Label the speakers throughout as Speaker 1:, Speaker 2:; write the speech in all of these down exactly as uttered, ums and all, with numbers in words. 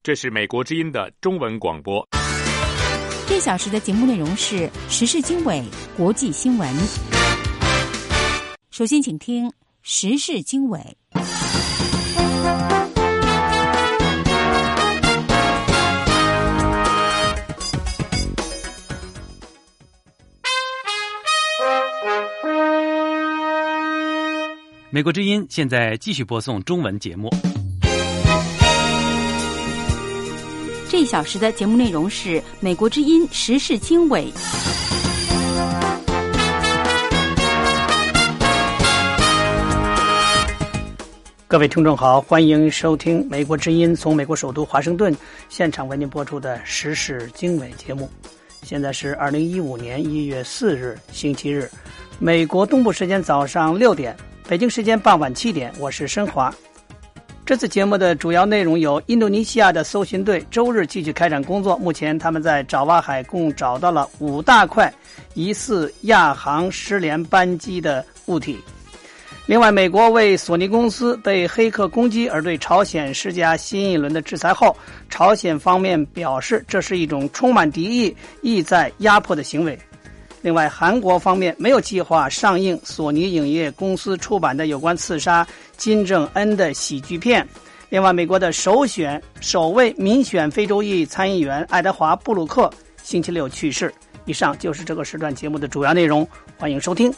Speaker 1: 这是美国之音的中文广播。
Speaker 2: 这小时的节目内容是时事经纬、国际新闻。首先请听时事经纬。
Speaker 3: 美国之音现在继续播送中文节目。
Speaker 2: 这一小时的节目内容是美国之音时事经纬。
Speaker 4: 各位听众好，欢迎收听美国之音从美国首都华盛顿现场为您播出的时事经纬节目。现在是二零一五年一月四日星期日，美国东部时间早上六点，北京时间傍晚七点，我是申华。这次节目的主要内容有：印度尼西亚的搜寻队周日继续开展工作，目前他们在爪哇海共找到了五大块疑似亚航失联班机的物体。另外，美国为索尼公司被黑客攻击而对朝鲜施加新一轮的制裁后，朝鲜方面表示这是一种充满敌意、意在压迫的行为。另外，韩国方面没有计划上映索尼影业公司出版的有关刺杀金正恩的喜剧片。另外，美国的首选首位民选非洲裔参议员爱德华·布鲁克星期六去世。以上就是这个时段节目的主要内容，欢迎收听。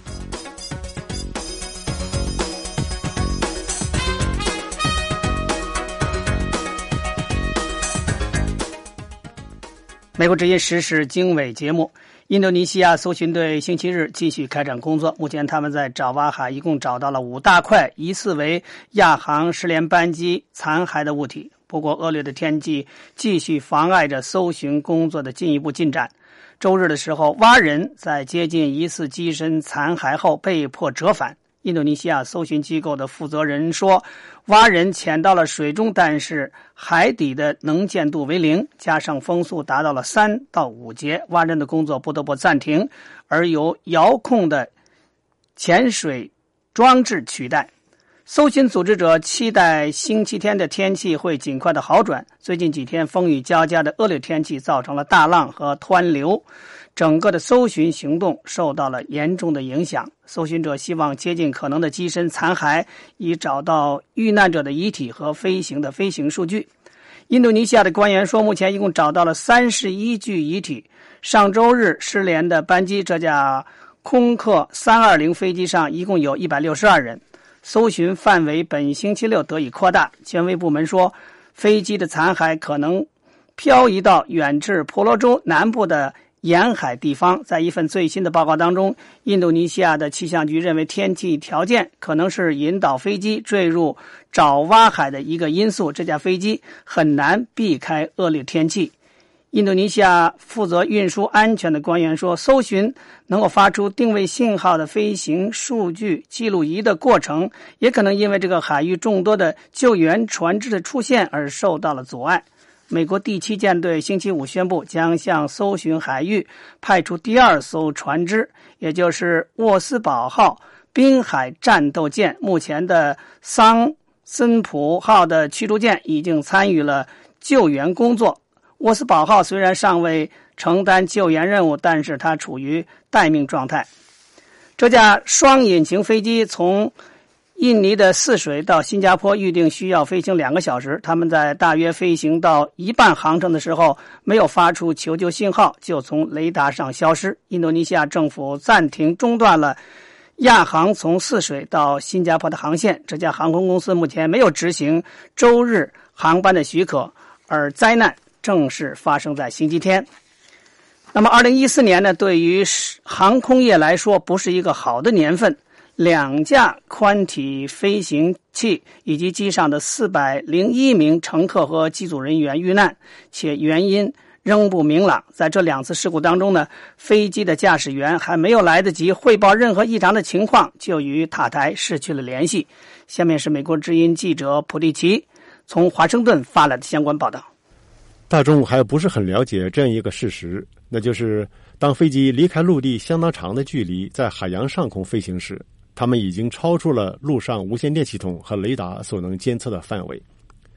Speaker 4: 美国之音时事经纬节目，印度尼西亚搜寻队星期日继续开展工作，目前他们在爪哇海一共找到了五大块疑似为亚航失联班机残骸的物体。不过恶劣的天气继续妨碍着搜寻工作的进一步进展。周日的时候，蛙人在接近疑似机身残骸后被迫折返。印度尼西亚搜寻机构的负责人说，蛙人潜到了水中，但是海底的能见度为零，加上风速达到了三到五节，蛙人的工作不得不暂停，而由遥控的潜水装置取代。搜寻组织者期待星期天的天气会尽快的好转。最近几天风雨交加的恶劣天气造成了大浪和湍流，整个的搜寻行动受到了严重的影响。搜寻者希望接近可能的机身残骸，以找到遇难者的遗体和飞行的飞行数据。印度尼西亚的官员说，目前一共找到了三十一具遗体。上周日失联的班机，这架空客三二零飞机上一共有一百六十二人。搜寻范围本星期六得以扩大。权威部门说，飞机的残骸可能漂移到远至婆罗洲南部的沿海地方。在一份最新的报告当中，印度尼西亚的气象局认为天气条件可能是引导飞机坠入爪哇海的一个因素，这架飞机很难避开恶劣天气。印度尼西亚负责运输安全的官员说，搜寻能够发出定位信号的飞行数据记录仪的过程，也可能因为这个海域众多的救援船只的出现而受到了阻碍。美国第七舰队星期五宣布，将向搜寻海域派出第二艘船只，也就是沃斯堡号滨海战斗舰。目前的桑森普号的驱逐舰已经参与了救援工作。沃斯堡号虽然尚未承担救援任务，但是它处于待命状态。这架双引擎飞机从印尼的泗水到新加坡预定需要飞行两个小时，他们在大约飞行到一半航程的时候，没有发出求救信号，就从雷达上消失。印度尼西亚政府暂停中断了亚航从泗水到新加坡的航线。这家航空公司目前没有执行周日航班的许可，而灾难正是发生在星期天。那么二零一四年呢，对于航空业来说不是一个好的年份。两架宽体飞行器以及机上的四百零一名乘客和机组人员遇难，且原因仍不明朗。在这两次事故当中呢，飞机的驾驶员还没有来得及汇报任何异常的情况，就与塔台失去了联系。下面是美国之音记者普蒂奇从华盛顿发来的相关报道。
Speaker 5: 大众还不是很了解这样一个事实，那就是当飞机离开陆地相当长的距离，在海洋上空飞行时，它们已经超出了陆上无线电系统和雷达所能监测的范围。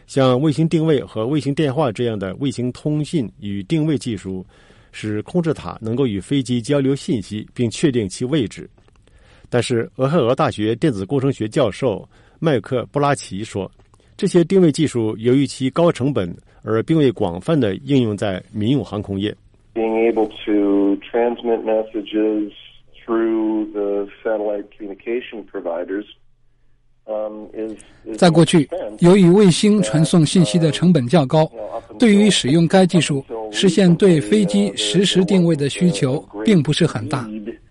Speaker 5: 像卫星定位和卫星电话这样的卫星通信与定位技术，使控制塔能够与飞机交流信息并确定其位置。但是俄亥俄大学电子工程学教授麦克布拉奇说，这些定位技术由于其高成本而并未广泛的应用在民用航空业。
Speaker 6: Being able to transmit messages through the satellite communication providers
Speaker 7: 在过去，由于卫星传送信息的成本较高，对于使用该技术实现对飞机实时定位的需求并不是很大。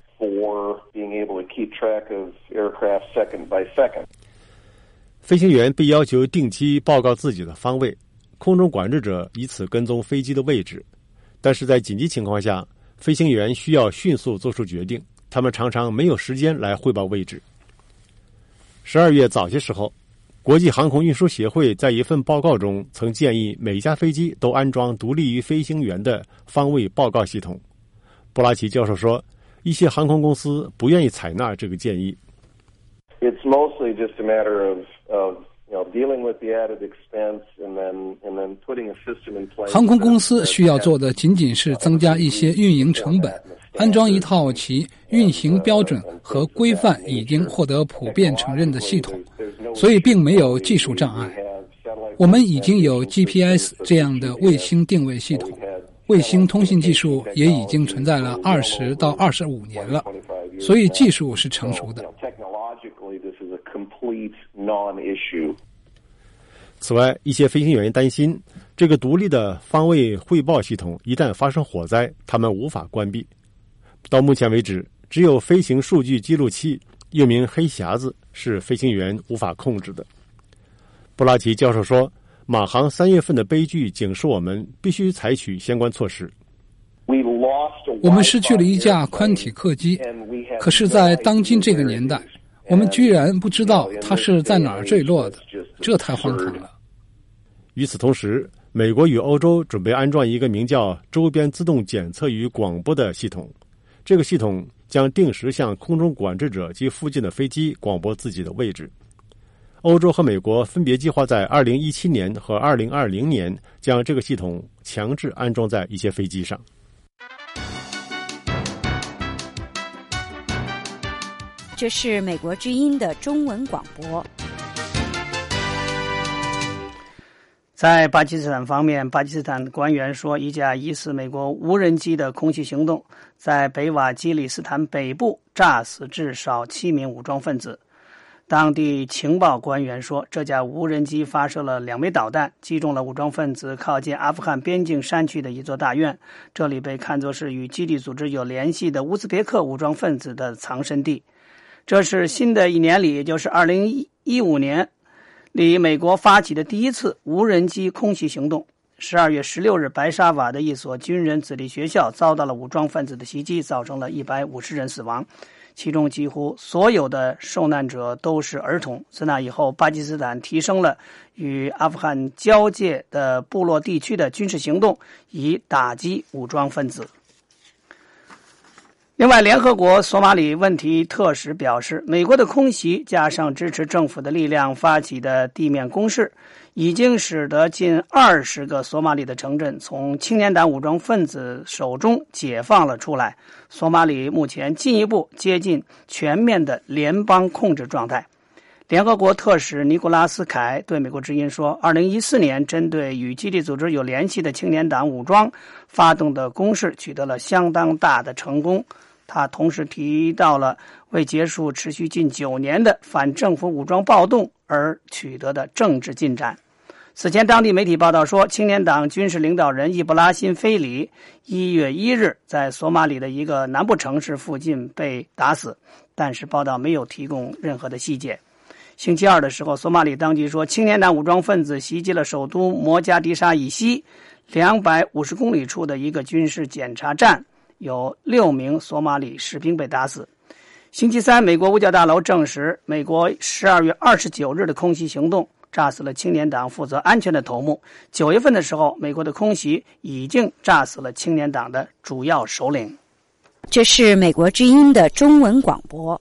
Speaker 5: 飞行员被要求定期报告自己的方位，空中管制者以此跟踪飞机的位置。但是在紧急情况下，飞行员需要迅速做出决定，他们常常没有时间来汇报位置。十二月早些时候，国际航空运输协会在一份报告中曾建议每架飞机都安装独立于飞行员的方位报告系统。布拉奇教授说，一些航空公司不愿意采纳这个建议。
Speaker 6: It's mostly just a matter of, of you know, dealing with the added expense and then, and then putting a system in place.
Speaker 7: 航空公司需要做的仅仅是增加一些运营成本，安装一套其运行标准和规范已经获得普遍承认的系统，所以并没有技术障碍。我们已经有 G P S 这样的卫星定位系统，卫星通信技术也已经存在了二十到二十五年了，所以技术是成熟的。
Speaker 5: 此外，一些飞行员担心，这个独立的方位汇报系统一旦发生火灾，他们无法关闭。到目前为止，只有飞行数据记录器，又名黑匣子，是飞行员无法控制的。布拉奇教授说，马航三月份的悲剧警示我们必须采取相关措施。
Speaker 7: 我们失去了一架宽体客机，可是在当今这个年代，我们居然不知道它是在哪儿坠落的，这太荒唐了。
Speaker 5: 与此同时，美国与欧洲准备安装一个名叫周边自动检测与广播的系统，这个系统将定时向空中管制者及附近的飞机广播自己的位置。欧洲和美国分别计划在二零一七年和二零二零年将这个系统强制安装在一些飞机上。
Speaker 2: 这是美国之音的中文广播。
Speaker 4: 在巴基斯坦方面，巴基斯坦官员说，一架疑似美国无人机的空袭行动在北瓦基里斯坦北部炸死至少七名武装分子。当地情报官员说，这架无人机发射了两枚导弹，击中了武装分子靠近阿富汗边境山区的一座大院，这里被看作是与基地组织有联系的乌兹别克武装分子的藏身地。这是新的一年里，也就是二零一五年里美国发起的第一次无人机空袭行动。十二月十六日，白沙瓦的一所军人子弟学校遭到了武装分子的袭击，造成了一百五十人死亡，其中几乎所有的受难者都是儿童。自那以后，巴基斯坦提升了与阿富汗交界的部落地区的军事行动，以打击武装分子。另外，联合国索马里问题特使表示，美国的空袭加上支持政府的力量发起的地面攻势，已经使得近二十个索马里的城镇从青年党武装分子手中解放了出来。索马里目前进一步接近全面的联邦控制状态。联合国特使尼古拉斯凯对美国之音说，二零一四年针对与基地组织有联系的青年党武装发动的攻势取得了相当大的成功。他同时提到了为结束持续近九年的反政府武装暴动而取得的政治进展。此前，当地媒体报道说，青年党军事领导人易卜拉欣·菲里一月一日在索马里的一个南部城市附近被打死，但是报道没有提供任何的细节。星期二的时候，索马里当局说，青年党武装分子袭击了首都摩加迪沙以西两百五十公里处的一个军事检查站，有六名索马里士兵被打死。星期三，美国五角大楼证实，美国十二月二十九日的空袭行动炸死了青年党负责安全的头目。九月份的时候，美国的空袭已经炸死了青年党的主要首领。
Speaker 2: 这是美国之音的中文广播。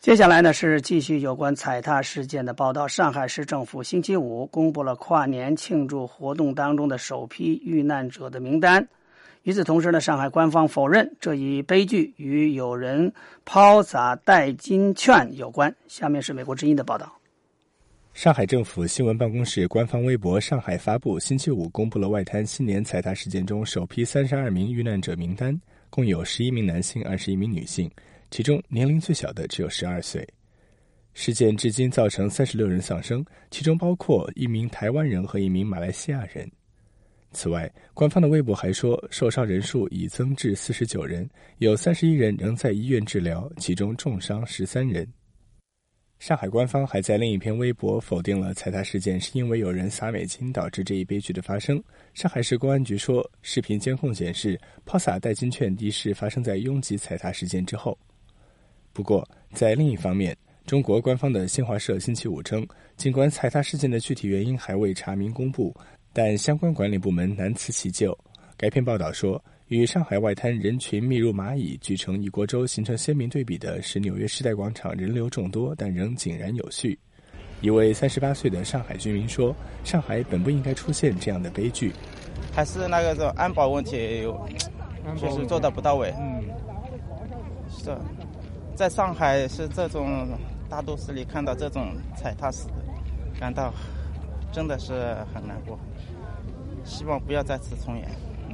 Speaker 4: 接下来呢是继续有关踩踏事件的报道。上海市政府星期五公布了跨年庆祝活动当中的首批遇难者的名单。与此同时呢，上海官方否认这一悲剧与有人抛洒代金券有关。下面是美国之音的报道。
Speaker 8: 上海政府新闻办公室官方微博上海发布，星期五公布了外滩新年踩踏事件中首批三十二名遇难者名单，共有十一名男性，二十一名女性，其中年龄最小的只有十二岁。事件至今造成三十六人丧生，其中包括一名台湾人和一名马来西亚人。此外，官方的微博还说，受伤人数已增至四十九人，有三十一人仍在医院治疗，其中重伤十三人。上海官方还在另一篇微博否定了踩踏事件是因为有人撒美金导致这一悲剧的发生。上海市公安局说，视频监控显示，抛洒代金券的事发生在拥挤踩踏事件之后。不过，在另一方面，中国官方的新华社星期五称，尽管踩踏事件的具体原因还未查明公布，但相关管理部门难辞其咎。该篇报道说，与上海外滩人群密如蚂蚁聚成一锅粥形成鲜明对比的是纽约时代广场人流众多，但仍井然有序。一位三十八岁的上海居民说，上海本不应该出现这样的悲剧，
Speaker 9: 还是那个安保问题确实做得不到位。嗯，是的，在上海是这种大都市里看到这种踩踏死，感到真的是很难过，希望不要再次重演。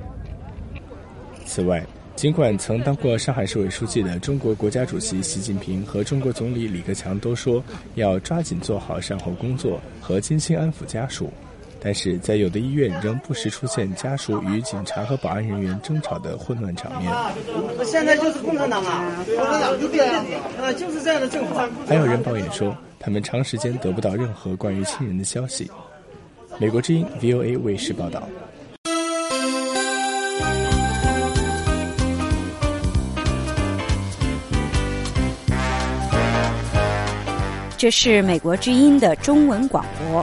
Speaker 8: 此外，尽管曾当过上海市委书记的中国国家主席习近平和中国总理李克强都说要抓紧做好善后工作和精心安抚家属，但是在有的医院仍不时出现家属与警察和保安人员争吵的混乱场面。
Speaker 10: 现在就是共产党啊，共产党就这样啊，就是这样的政府。
Speaker 8: 还有人抱怨说，他们长时间得不到任何关于亲人的消息。美国之音 V O A 卫视报道。
Speaker 2: 这是美国之音的中文广播。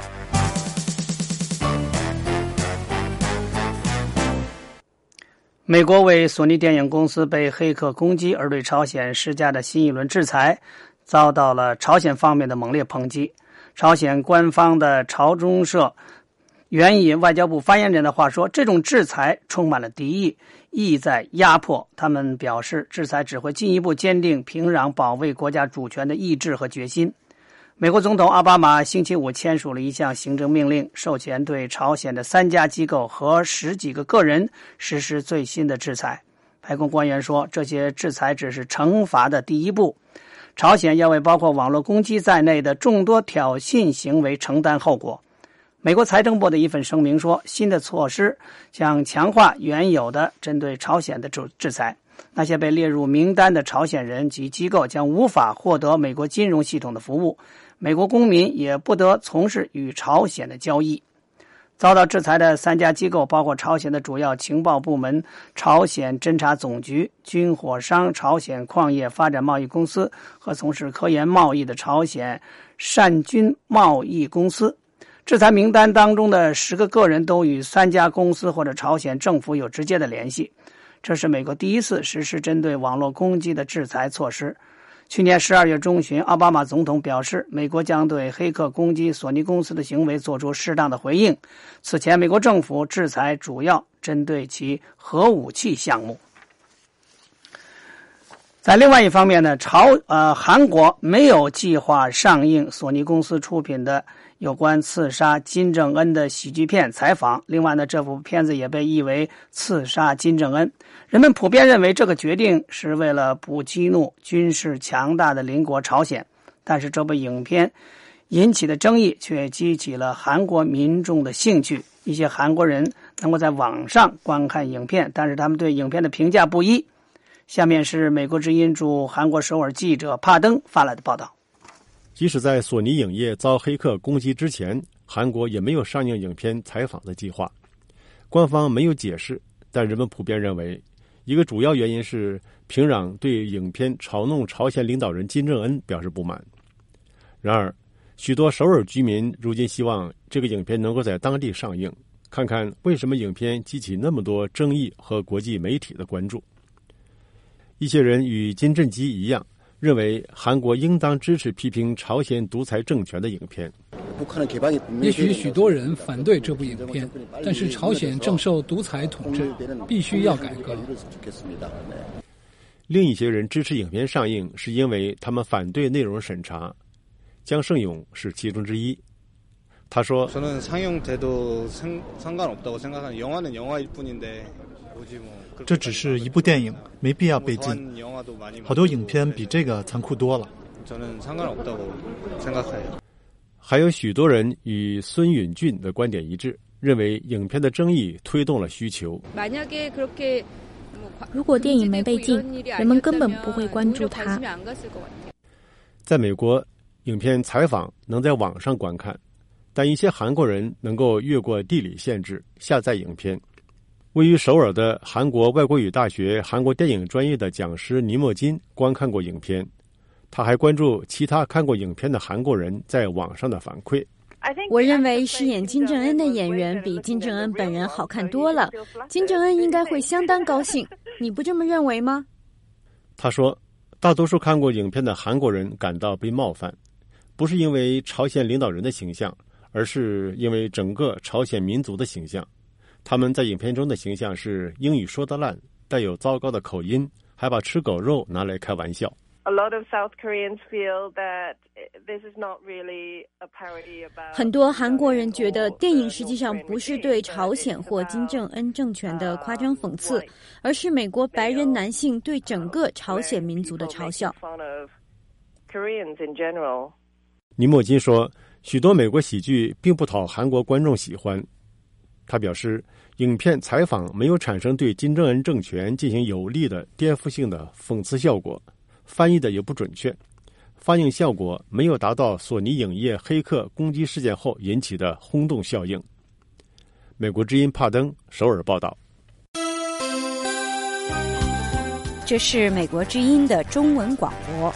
Speaker 4: 美国为索尼电影公司被黑客攻击而对朝鲜施加的新一轮制裁，遭到了朝鲜方面的猛烈抨击。朝鲜官方的朝中社援引外交部发言人的话说，这种制裁充满了敌意，意在压迫。他们表示，制裁只会进一步坚定平壤保卫国家主权的意志和决心。美国总统奥巴马星期五签署了一项行政命令，授权对朝鲜的三家机构和十几个个人实施最新的制裁。白宫官员说，这些制裁只是惩罚的第一步，朝鲜要为包括网络攻击在内的众多挑衅行为承担后果。美国财政部的一份声明说，新的措施将强化原有的针对朝鲜的制裁。那些被列入名单的朝鲜人及机构将无法获得美国金融系统的服务，美国公民也不得从事与朝鲜的交易。遭到制裁的三家机构包括朝鲜的主要情报部门、朝鲜侦察总局、军火商朝鲜矿业发展贸易公司和从事科研贸易的朝鲜善军贸易公司。制裁名单当中的十个个人都与三家公司或者朝鲜政府有直接的联系。这是美国第一次实施针对网络攻击的制裁措施。去年十二月中旬，奥巴马总统表示，美国将对黑客攻击索尼公司的行为做出适当的回应。此前，美国政府制裁主要针对其核武器项目。在另外一方面呢，朝呃韩国没有计划上映索尼公司出品的有关刺杀金正恩的喜剧片《采访》。另外呢，这部片子也被译为刺杀金正恩。人们普遍认为这个决定是为了不激怒军事强大的邻国朝鲜，但是这部影片引起的争议却激起了韩国民众的兴趣。一些韩国人能够在网上观看影片，但是他们对影片的评价不一。下面是美国之音驻韩国首尔记者帕登发来的报道。
Speaker 5: 即使在索尼影业遭黑客攻击之前，韩国也没有上映影片《采访》的计划。官方没有解释，但人们普遍认为，一个主要原因是平壤对影片嘲弄朝鲜领导人金正恩表示不满。然而，许多首尔居民如今希望这个影片能够在当地上映，看看为什么影片激起那么多争议和国际媒体的关注。一些人与金正基一样， 认为韩国应当支持批评朝鲜独裁政权的影片。
Speaker 7: 也许许多人反对这部影片，但是朝鲜正受独裁统治，必须要改革。
Speaker 5: 另一些人支持影片上映，是因为他们反对内容审查。姜胜勇是其中之一。他说：“
Speaker 11: 这只是一部电影，没必要被禁。好多影片比这个残酷多了。”
Speaker 5: 还有许多人与孙允俊的观点一致，认为影片的争议推动了需求。
Speaker 12: 如果电影没被禁，人们根本不会关注它。
Speaker 5: 在美国，影片采访能在网上观看，但一些韩国人能够越过地理限制下载影片。位于首尔的韩国外国语大学韩国电影专业的讲师倪墨金观看过影片，他还关注其他看过影片的韩国人在网上的反馈。
Speaker 12: 我认为饰演金正恩的演员比金正恩本人好看多了，金正恩应该会相当高兴，你不这么认为吗？
Speaker 5: 他说，大多数看过影片的韩国人感到被冒犯，不是因为朝鲜领导人的形象，而是因为整个朝鲜民族的形象。他们在影片中的形象是英语说得烂，带有糟糕的口音，还把吃狗肉拿来开玩笑。
Speaker 12: 很多韩国人觉得电影实际上不是对朝鲜或金正恩政权的夸张讽刺，而是美国白人男性对整个朝鲜民族的嘲笑。
Speaker 5: 倪墨金说，许多美国喜剧并不讨韩国观众喜欢。他表示，影片采访没有产生对金正恩政权进行有力的颠覆性的讽刺效果，翻译的也不准确，放映效果没有达到索尼影业黑客攻击事件后引起的轰动效应。美国之音帕登首尔报道。
Speaker 2: 这是美国之音的中文广播。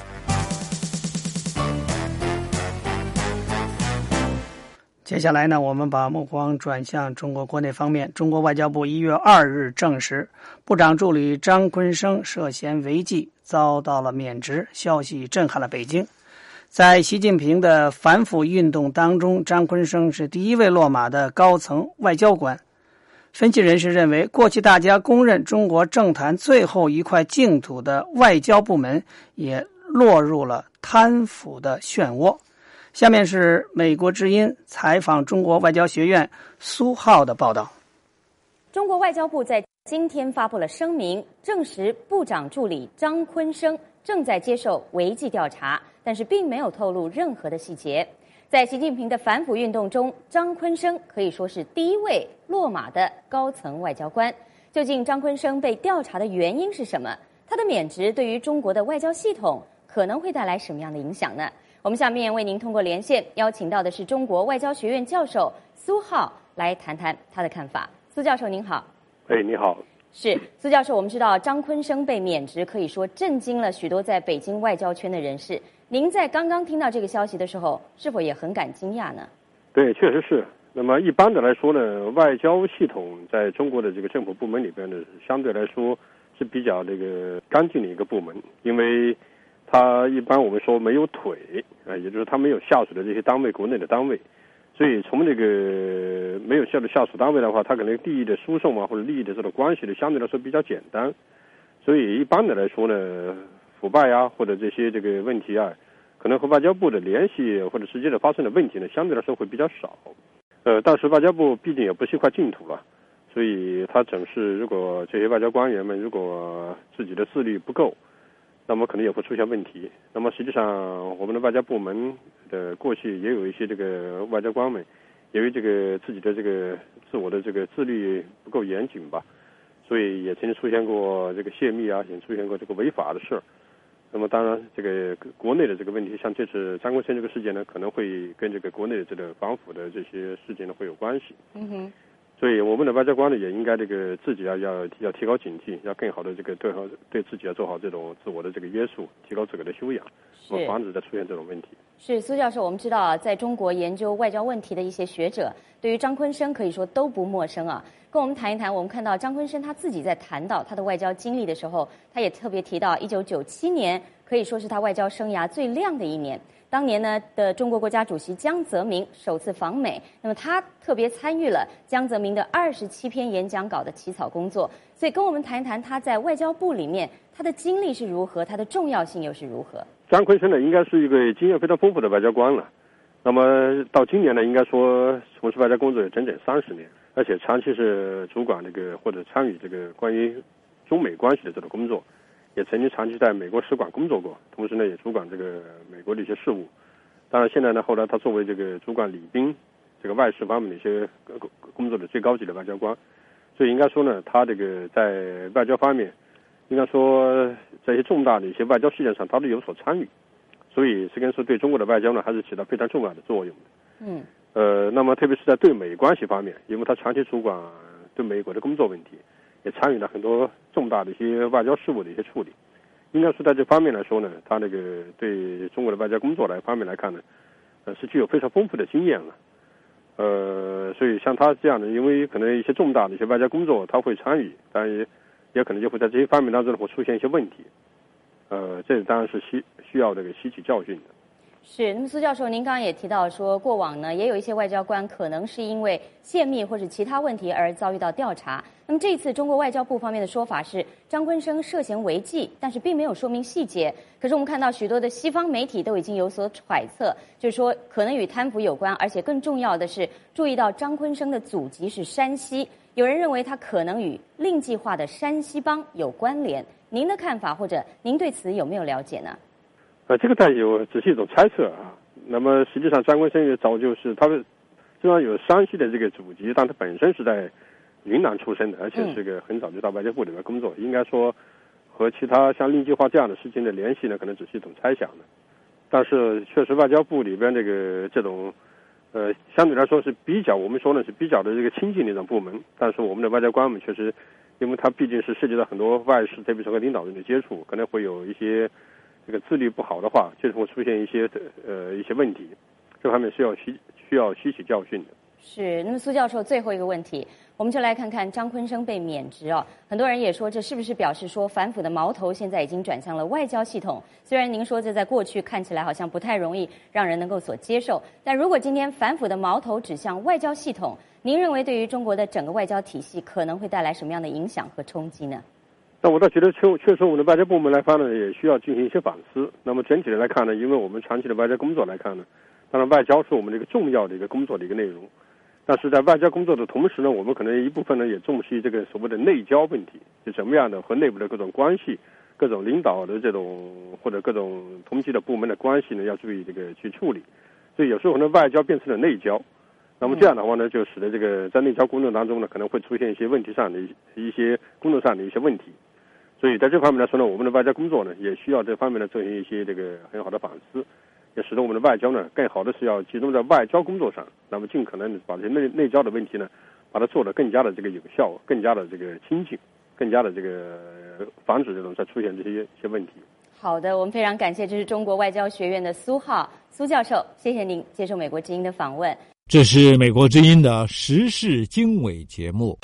Speaker 4: 接下来呢，我们把目光转向中国国内方面。中国外交部一月二日证实，部长助理张坤生涉嫌违纪，遭到了免职，消息震撼了北京。在习近平的反腐运动当中，张坤生是第一位落马的高层外交官。分析人士认为，过去大家公认中国政坛最后一块净土的外交部门，也落入了贪腐的漩涡。下面是美国之音采访中国外交学院苏浩的报道。
Speaker 13: 中国外交部在今天发布了声明，证实部长助理张坤生正在接受违纪调查，但是并没有透露任何的细节。在习近平的反腐运动中，张坤生可以说是第一位落马的高层外交官。究竟张坤生被调查的原因是什么？他的免职对于中国的外交系统可能会带来什么样的影响呢？我们下面为您通过连线邀请到的是中国外交学院教授苏浩来谈谈他的看法。苏教授您好。
Speaker 14: 哎，你好。
Speaker 13: 是苏教授，我们知道张坤生被免职可以说震惊了许多在北京外交圈的人士，您在刚刚听到这个消息的时候是否也很感惊讶呢？
Speaker 14: 对，确实是。那么一般的来说呢，外交系统在中国的这个政府部门里边呢，相对来说是比较这个干净的一个部门，因为他一般我们说没有腿啊，也就是他没有下属的这些单位，国内的单位，所以从这个没有下的下属单位的话，他可能利益的输送啊，或者利益的这种关系呢，相对来说比较简单，所以一般的来说呢，腐败啊或者这些这个问题啊，可能和外交部的联系或者直接的发生的问题呢，相对来说会比较少。呃，但是外交部毕竟也不是一块净土了，所以他整是如果这些外交官员们如果自己的自律不够，那么可能也会出现问题。那么实际上我们的外交部门的过去也有一些这个外交官们由于这个自己的这个自我的这个自律不够严谨吧，所以也曾经出现过这个泄密啊，也出现过这个违法的事儿。那么当然这个国内的这个问题，像这次张坤生这个事件呢，可能会跟这个国内的这个反腐的这些事件呢会有关系。
Speaker 13: 嗯哼。
Speaker 14: 所以我们的外交官呢，也应该这个自己要要要提高警惕，要更好的这个对好对自己要做好这种自我的这个约束，提高自个的修养，防止再出现这种问题。
Speaker 13: 是苏教授，我们知道啊，在中国研究外交问题的一些学者，对于张坤生可以说都不陌生啊。跟我们谈一谈，我们看到张坤生他自己在谈到他的外交经历的时候，他也特别提到一九九七年可以说是他外交生涯最亮的一年。当年呢的中国国家主席江泽民首次访美，那么他特别参与了江泽民的二十七篇演讲稿的起草工作。所以跟我们谈一谈他在外交部里面他的经历是如何，他的重要性又是如何。
Speaker 14: 张坤生呢，应该是一个经验非常丰富的外交官了。那么到今年呢，应该说从事外交工作有整整三十年，而且长期是主管这个或者参与这个关于中美关系的这种工作。也曾经长期在美国使馆工作过，同时呢也主管这个美国的一些事务。当然现在呢，后来他作为这个主管礼宾这个外事方面的一些工作的最高级的外交官，所以应该说呢，他这个在外交方面，应该说在一些重大的一些外交事件上，他都有所参与，所以这跟说对中国的外交呢，还是起到非常重要的作用的。
Speaker 13: 嗯。
Speaker 14: 呃，那么特别是在对美关系方面，因为他长期主管对美国的工作问题。也参与了很多重大的一些外交事务的一些处理，应该说在这方面来说呢，他那个对中国的外交工作来方面来看呢，呃是具有非常丰富的经验了。呃，所以像他这样的，因为可能一些重大的一些外交工作他会参与，当然也也可能就会在这些方面当中会出现一些问题。呃，这当然是需需要这个吸取教训的。
Speaker 13: 是，那么苏教授，您刚刚也提到说，过往呢也有一些外交官可能是因为泄密或者其他问题而遭遇到调查。那么这一次中国外交部方面的说法是张坤生涉嫌违纪，但是并没有说明细节。可是我们看到许多的西方媒体都已经有所揣测，就是说可能与贪腐有关，而且更重要的是注意到张坤生的祖籍是山西，有人认为他可能与令计划的山西帮有关联。您的看法或者您对此有没有了解呢？
Speaker 14: 呃，这个但有只是一种猜测啊。那么实际上张坤生也早就是他们虽然有山西的这个祖籍，但他本身是在云南出生的，而且是个很早就到外交部里面工作。嗯、应该说和其他像令计划这样的事情的联系呢，可能只是一种猜想的。但是确实外交部里边这个这种呃相对来说是比较我们说呢是比较的这个亲近的一种部门，但是我们的外交官们确实，因为他毕竟是涉及到很多外事，特别是和领导人的接触，可能会有一些。这个自律不好的话，就是会出现一些呃一些问题，这方面是要吸需要吸取教训的。
Speaker 13: 是，那么苏教授最后一个问题，我们就来看看张坤生被免职哦，很多人也说这是不是表示说反腐的矛头现在已经转向了外交系统？虽然您说这在过去看起来好像不太容易让人能够所接受，但如果今天反腐的矛头指向外交系统，您认为对于中国的整个外交体系可能会带来什么样的影响和冲击呢？
Speaker 14: 那我倒觉得确确实我们的外交部门来看呢，也需要进行一些反思。那么整体的来看呢，因为我们长期的外交工作来看呢，当然外交是我们的一个重要的一个工作的一个内容。但是在外交工作的同时呢，我们可能一部分呢也重视这个所谓的内交问题，就怎么样的和内部的各种关系、各种领导的这种或者各种同级的部门的关系呢，要注意这个去处理。所以有时候呢，外交变成了内交。那么这样的话呢，就使得这个在内交工作当中呢，可能会出现一些问题上的一些工作上的一些问题。所以在这方面来说呢，我们的外交工作呢，也需要这方面呢进行一些这个很好的反思，也使得我们的外交呢，更好的是要集中在外交工作上，那么尽可能的把这些内内交的问题呢，把它做得更加的这个有效，更加的这个亲近，更加的这个防止这种再出现这些一些问题。
Speaker 13: 好的，我们非常感谢，这是中国外交学院的苏浩苏教授，谢谢您接受美国之音的访问。
Speaker 15: 这是美国之音的时事经纬节目。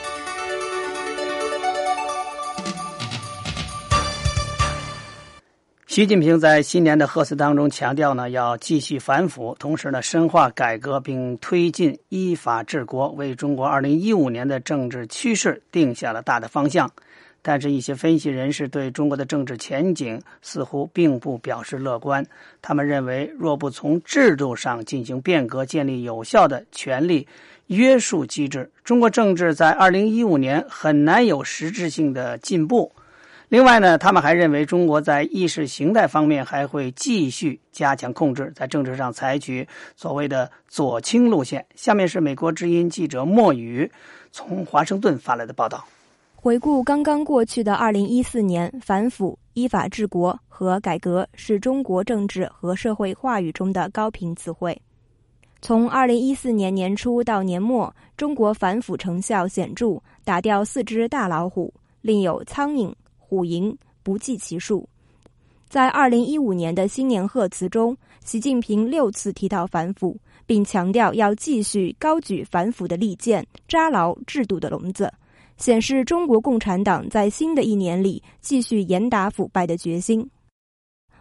Speaker 4: 习近平在新年的贺词当中强调呢，要继续反腐，同时呢深化改革，并推进依法治国，为中国二零一五年的政治趋势定下了大的方向。但是，一些分析人士对中国的政治前景似乎并不表示乐观。他们认为，若不从制度上进行变革，建立有效的权力约束机制，中国政治在二零一五年很难有实质性的进步。另外呢，他们还认为中国在意识形态方面还会继续加强控制，在政治上采取所谓的左倾路线。下面是美国之音记者莫宇从华盛顿发来的报道。
Speaker 16: 回顾刚刚过去的二零一四年，反腐、依法治国和改革是中国政治和社会话语中的高频词汇。从二零一四年年初到年末，中国反腐成效显著，打掉四只大老虎，另有苍蝇、虎蝇不计其数。在二零一五年的新年贺词中，习近平六次提到反腐，并强调要继续高举反腐的利剑，扎牢制度的笼子，显示中国共产党在新的一年里继续严打腐败的决心。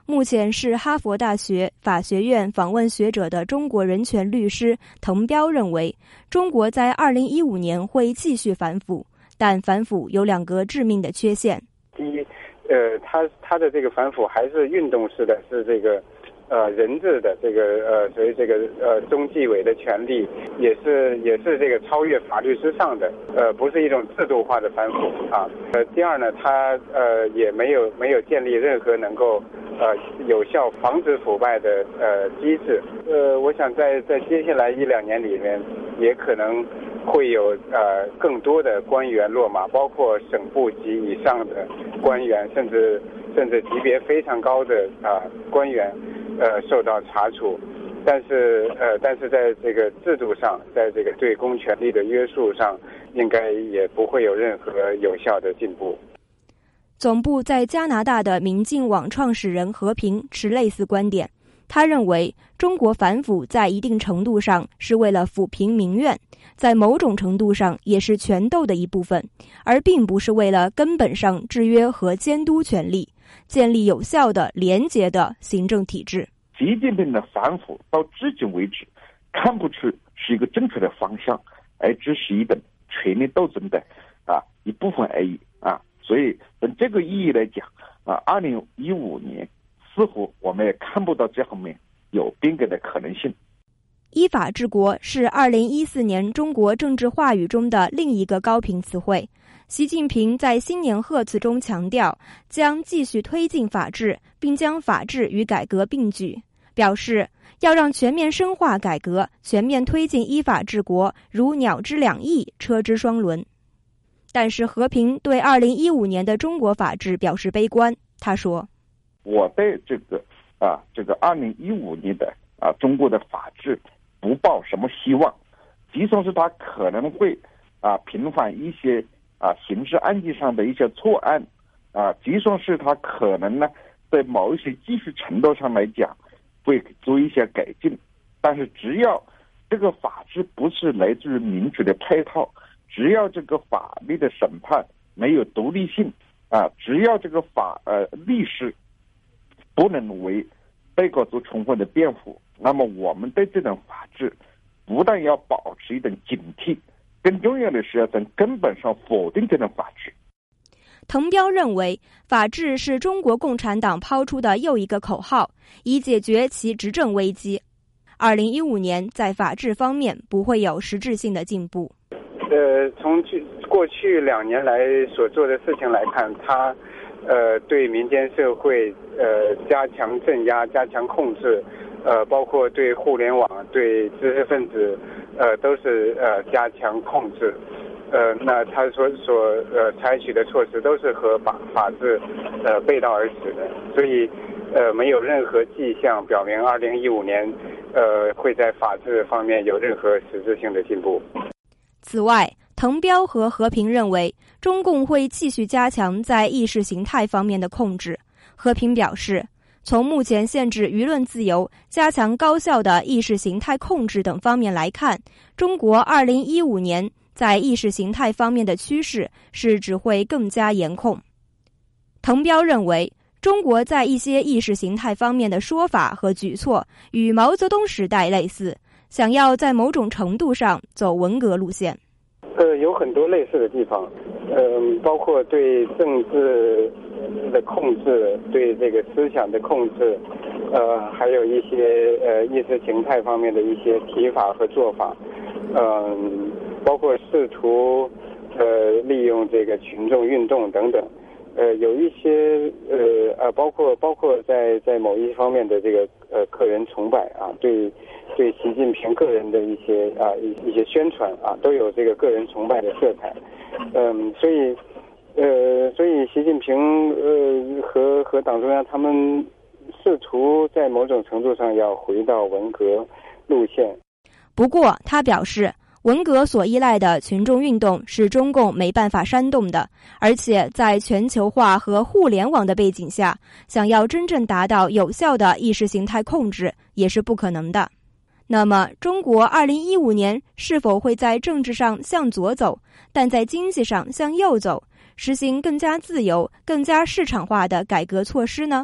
Speaker 16: 目前是哈佛大学法学院访问学者的中国人权律师滕彪认为，中国在二零一五年会继续反腐，但反腐有两个致命的缺陷。
Speaker 17: 第一，呃，它它的这个反腐还是运动式的，是这个呃人治的这个呃，所以这个呃中纪委的权利也是也是这个超越法律之上的，呃，不是一种制度化的反腐啊。呃，第二呢，它呃也没有没有建立任何能够呃有效防止腐败的呃机制。呃，我想在在接下来一两年里面，也可能会有呃更多的官员落马，包括省部级以上的官员，甚至甚至级别非常高的啊、呃、官员。呃，受到查处，但是呃，但是在这个制度上，在这个对公权力的约束上，应该也不会有任何有效的进步。
Speaker 16: 总部在加拿大的明镜网创始人何平持类似观点，他认为中国反腐在一定程度上是为了抚平民怨，在某种程度上也是权斗的一部分，而并不是为了根本上制约和监督权力，建立有效的廉洁的行政体制。
Speaker 18: 习近平的反腐到至今为止看不出是一个正确的方向，而只是一种权力斗争的啊一部分而已啊。所以从这个意义来讲啊，二零一五年似乎我们也看不到这方面有变革的可能性。
Speaker 16: 依法治国是二零一四年中国政治话语中的另一个高频词汇。习近平在新年贺词中强调，将继续推进法治，并将法治与改革并举，表示要让全面深化改革，全面推进依法治国，如鸟之两翼，车之双轮。但是和平对二零一五年的中国法治表示悲观，他说：“
Speaker 18: 我对这个啊，这个二零一五年的啊中国的法治不抱什么希望，即使是他可能会啊平反一些。”啊，刑事案件上的一些错案，啊，即使是他可能呢，在某一些技术程度上来讲，会做一些改进，但是只要这个法治不是来自于民主的配套，只要这个法律的审判没有独立性，啊，只要这个法呃律师不能为被告做充分的辩护，那么我们对这种法治不但要保持一种警惕。更重要的是要从根本上否定这种法治。
Speaker 16: 滕彪认为，法治是中国共产党抛出的又一个口号，以解决其执政危机。二零一五年在法治方面不会有实质性的进步。
Speaker 17: 呃，从去过去两年来所做的事情来看，他呃对民间社会呃加强镇压、加强控制，呃包括对互联网、对知识分子。呃，都是呃加强控制，呃，那他所所呃采取的措施都是和法法治呃背道而驰的，所以呃没有任何迹象表明二零一五年呃会在法治方面有任何实质性的进步。
Speaker 16: 此外，滕彪和和平认为，中共会继续加强在意识形态方面的控制。和平表示，从目前限制舆论自由、加强高效的意识形态控制等方面来看，中国二零一五年在意识形态方面的趋势是只会更加严控。滕彪认为，中国在一些意识形态方面的说法和举措与毛泽东时代类似，想要在某种程度上走文革路线。
Speaker 17: 呃，有很多类似的地方，嗯、呃，包括对政治的控制，对这个思想的控制，呃，还有一些呃意识形态方面的一些提法和做法，嗯、呃，包括试图呃利用这个群众运动等等，呃，有一些呃呃，包括包括在在某一方面的这个呃个人崇拜啊，对。对习近平个人的一些啊一一些宣传啊，都有这个个人崇拜的色彩，嗯，所以呃，所以习近平呃和和党中央他们试图在某种程度上要回到文革路线。
Speaker 16: 不过，他表示，文革所依赖的群众运动是中共没办法煽动的，而且在全球化和互联网的背景下，想要真正达到有效的意识形态控制也是不可能的。那么，中国二零一五年是否会在政治上向左走，但在经济上向右走，实行更加自由、更加市场化的改革措施呢？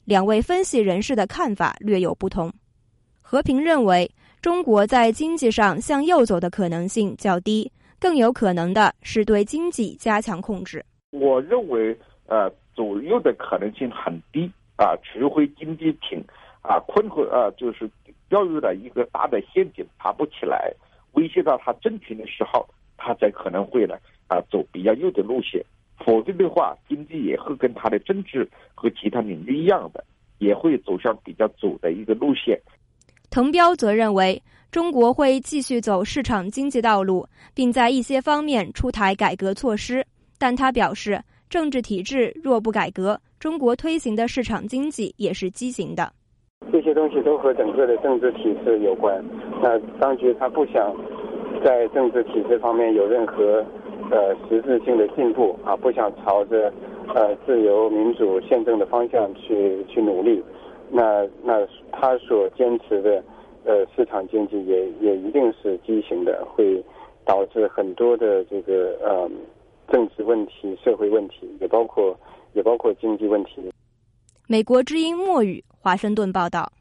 Speaker 16: 两位分析人士的看法略有不同。和平认为，中国在经济上向右走的可能性较低，更有可能的是对经济加强控制。
Speaker 18: 我认为，呃，左右的可能性很低啊，除非经济挺啊困惑啊，就是掉入了一个大的陷阱，爬不起来，威胁到他政权的时候，他才可能会呢啊走比较右的路线。否则的话，经济也会跟他的政治和其他领域一样的，也会走向比较左的一个路线。
Speaker 16: 滕彪则认为，中国会继续走市场经济道路，并在一些方面出台改革措施。但他表示，政治体制若不改革，中国推行的市场经济也是畸形的。
Speaker 17: 这些东西都和整个的政治体制有关。那当局他不想在政治体制方面有任何呃实质性的进步啊，不想朝着呃自由民主宪政的方向去去努力。那那他所坚持的呃市场经济也也一定是畸形的，会导致很多的这个呃政治问题、社会问题，也包括也包括经济问题。
Speaker 16: 美国之音莫语华盛顿报道。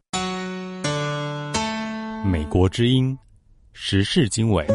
Speaker 1: 美国之音时事经纬。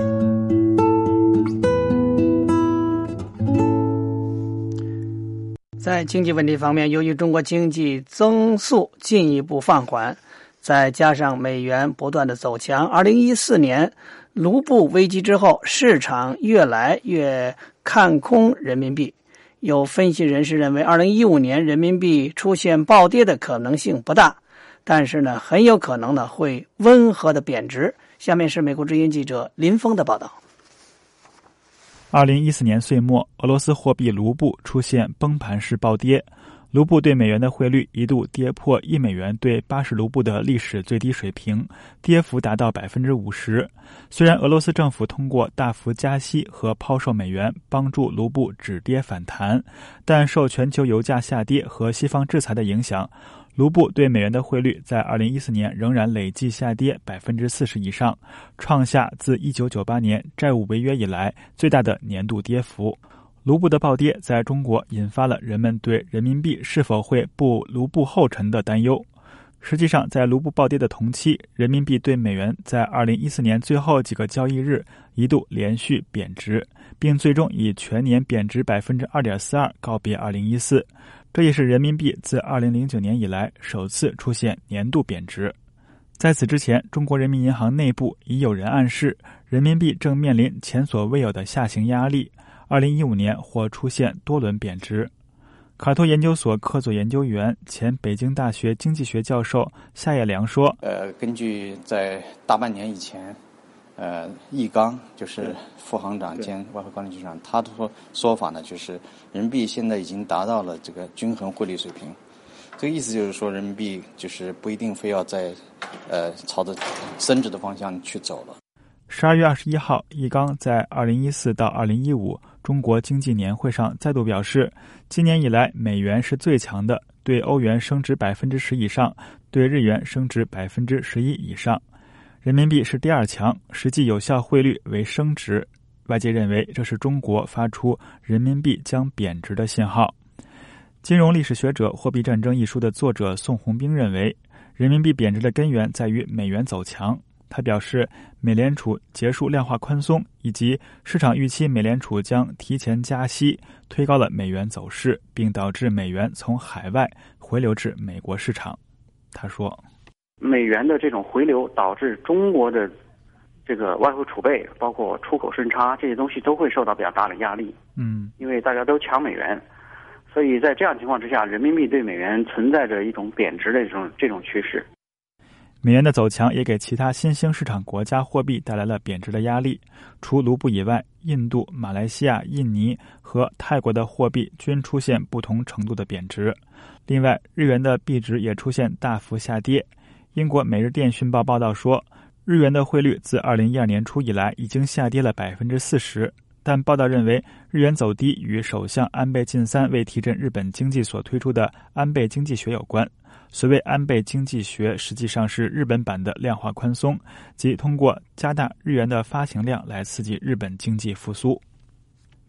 Speaker 4: 在经济问题方面，由于中国经济增速进一步放缓，再加上美元不断的走强，二零一四年卢布危机之后，市场越来越看空人民币。有分析人士认为，二零一五年人民币出现暴跌的可能性不大，但是呢，很有可能呢会温和的贬值。下面是美国之音记者林峰的报道。
Speaker 19: 二零一四年岁末，俄罗斯货币卢布出现崩盘式暴跌，卢布对美元的汇率一度跌破一美元对八十卢布的历史最低水平，跌幅达到百分之五十。虽然俄罗斯政府通过大幅加息和抛售美元帮助卢布止跌反弹，但受全球油价下跌和西方制裁的影响，卢布对美元的汇率在二零一四年仍然累计下跌百分之四十以上，创下自一九九八年债务违约以来最大的年度跌幅。卢布的暴跌在中国引发了人们对人民币是否会步卢布后尘的担忧。实际上，在卢布暴跌的同期，人民币对美元在二零一四年最后几个交易日一度连续贬值，并最终以全年贬值百分之二点四二告别二零一四。这也是人民币自二零零九年以来首次出现年度贬值。在此之前，中国人民银行内部已有人暗示，人民币正面临前所未有的下行压力，二零一五年或出现多轮贬值。卡托研究所客座研究员、前北京大学经济学教授夏业良说：“
Speaker 20: 呃，根据在大半年以前，呃，易纲就是副行长兼外汇管理局长，他的说说法呢，就是人民币现在已经达到了这个均衡汇率水平。这个意思就是说，人民币就是不一定非要在呃朝着升值的方向去走了。”
Speaker 19: 十二月二十一号，易纲在二零一四到二零一五中国经济年会上再度表示，今年以来美元是最强的，对欧元升值百分之十以上，对日元升值百分之十一以上。人民币是第二强，实际有效汇率为升值。外界认为这是中国发出人民币将贬值的信号。金融历史学者《货币战争》一书的作者宋鸿兵认为，人民币贬值的根源在于美元走强。他表示，美联储结束量化宽松以及市场预期美联储将提前加息，推高了美元走势，并导致美元从海外回流至美国市场。他说，
Speaker 21: 美元的这种回流导致中国的这个外汇储备，包括出口顺差这些东西都会受到比较大的压力。
Speaker 19: 嗯，
Speaker 21: 因为大家都抢美元，所以在这样情况之下，人民币对美元存在着一种贬值的这种这种趋势。
Speaker 19: 美元的走强也给其他新兴市场国家货币带来了贬值的压力。除卢布以外，印度、马来西亚、印尼和泰国的货币均出现不同程度的贬值。另外，日元的币值也出现大幅下跌。英国《每日电讯报》报道说，日元的汇率自二零一二年初以来已经下跌了百分之四十。但报道认为，日元走低与首相安倍晋三为提振日本经济所推出的安倍经济学有关。所谓安倍经济学实际上是日本版的量化宽松，即通过加大日元的发行量来刺激日本经济复苏。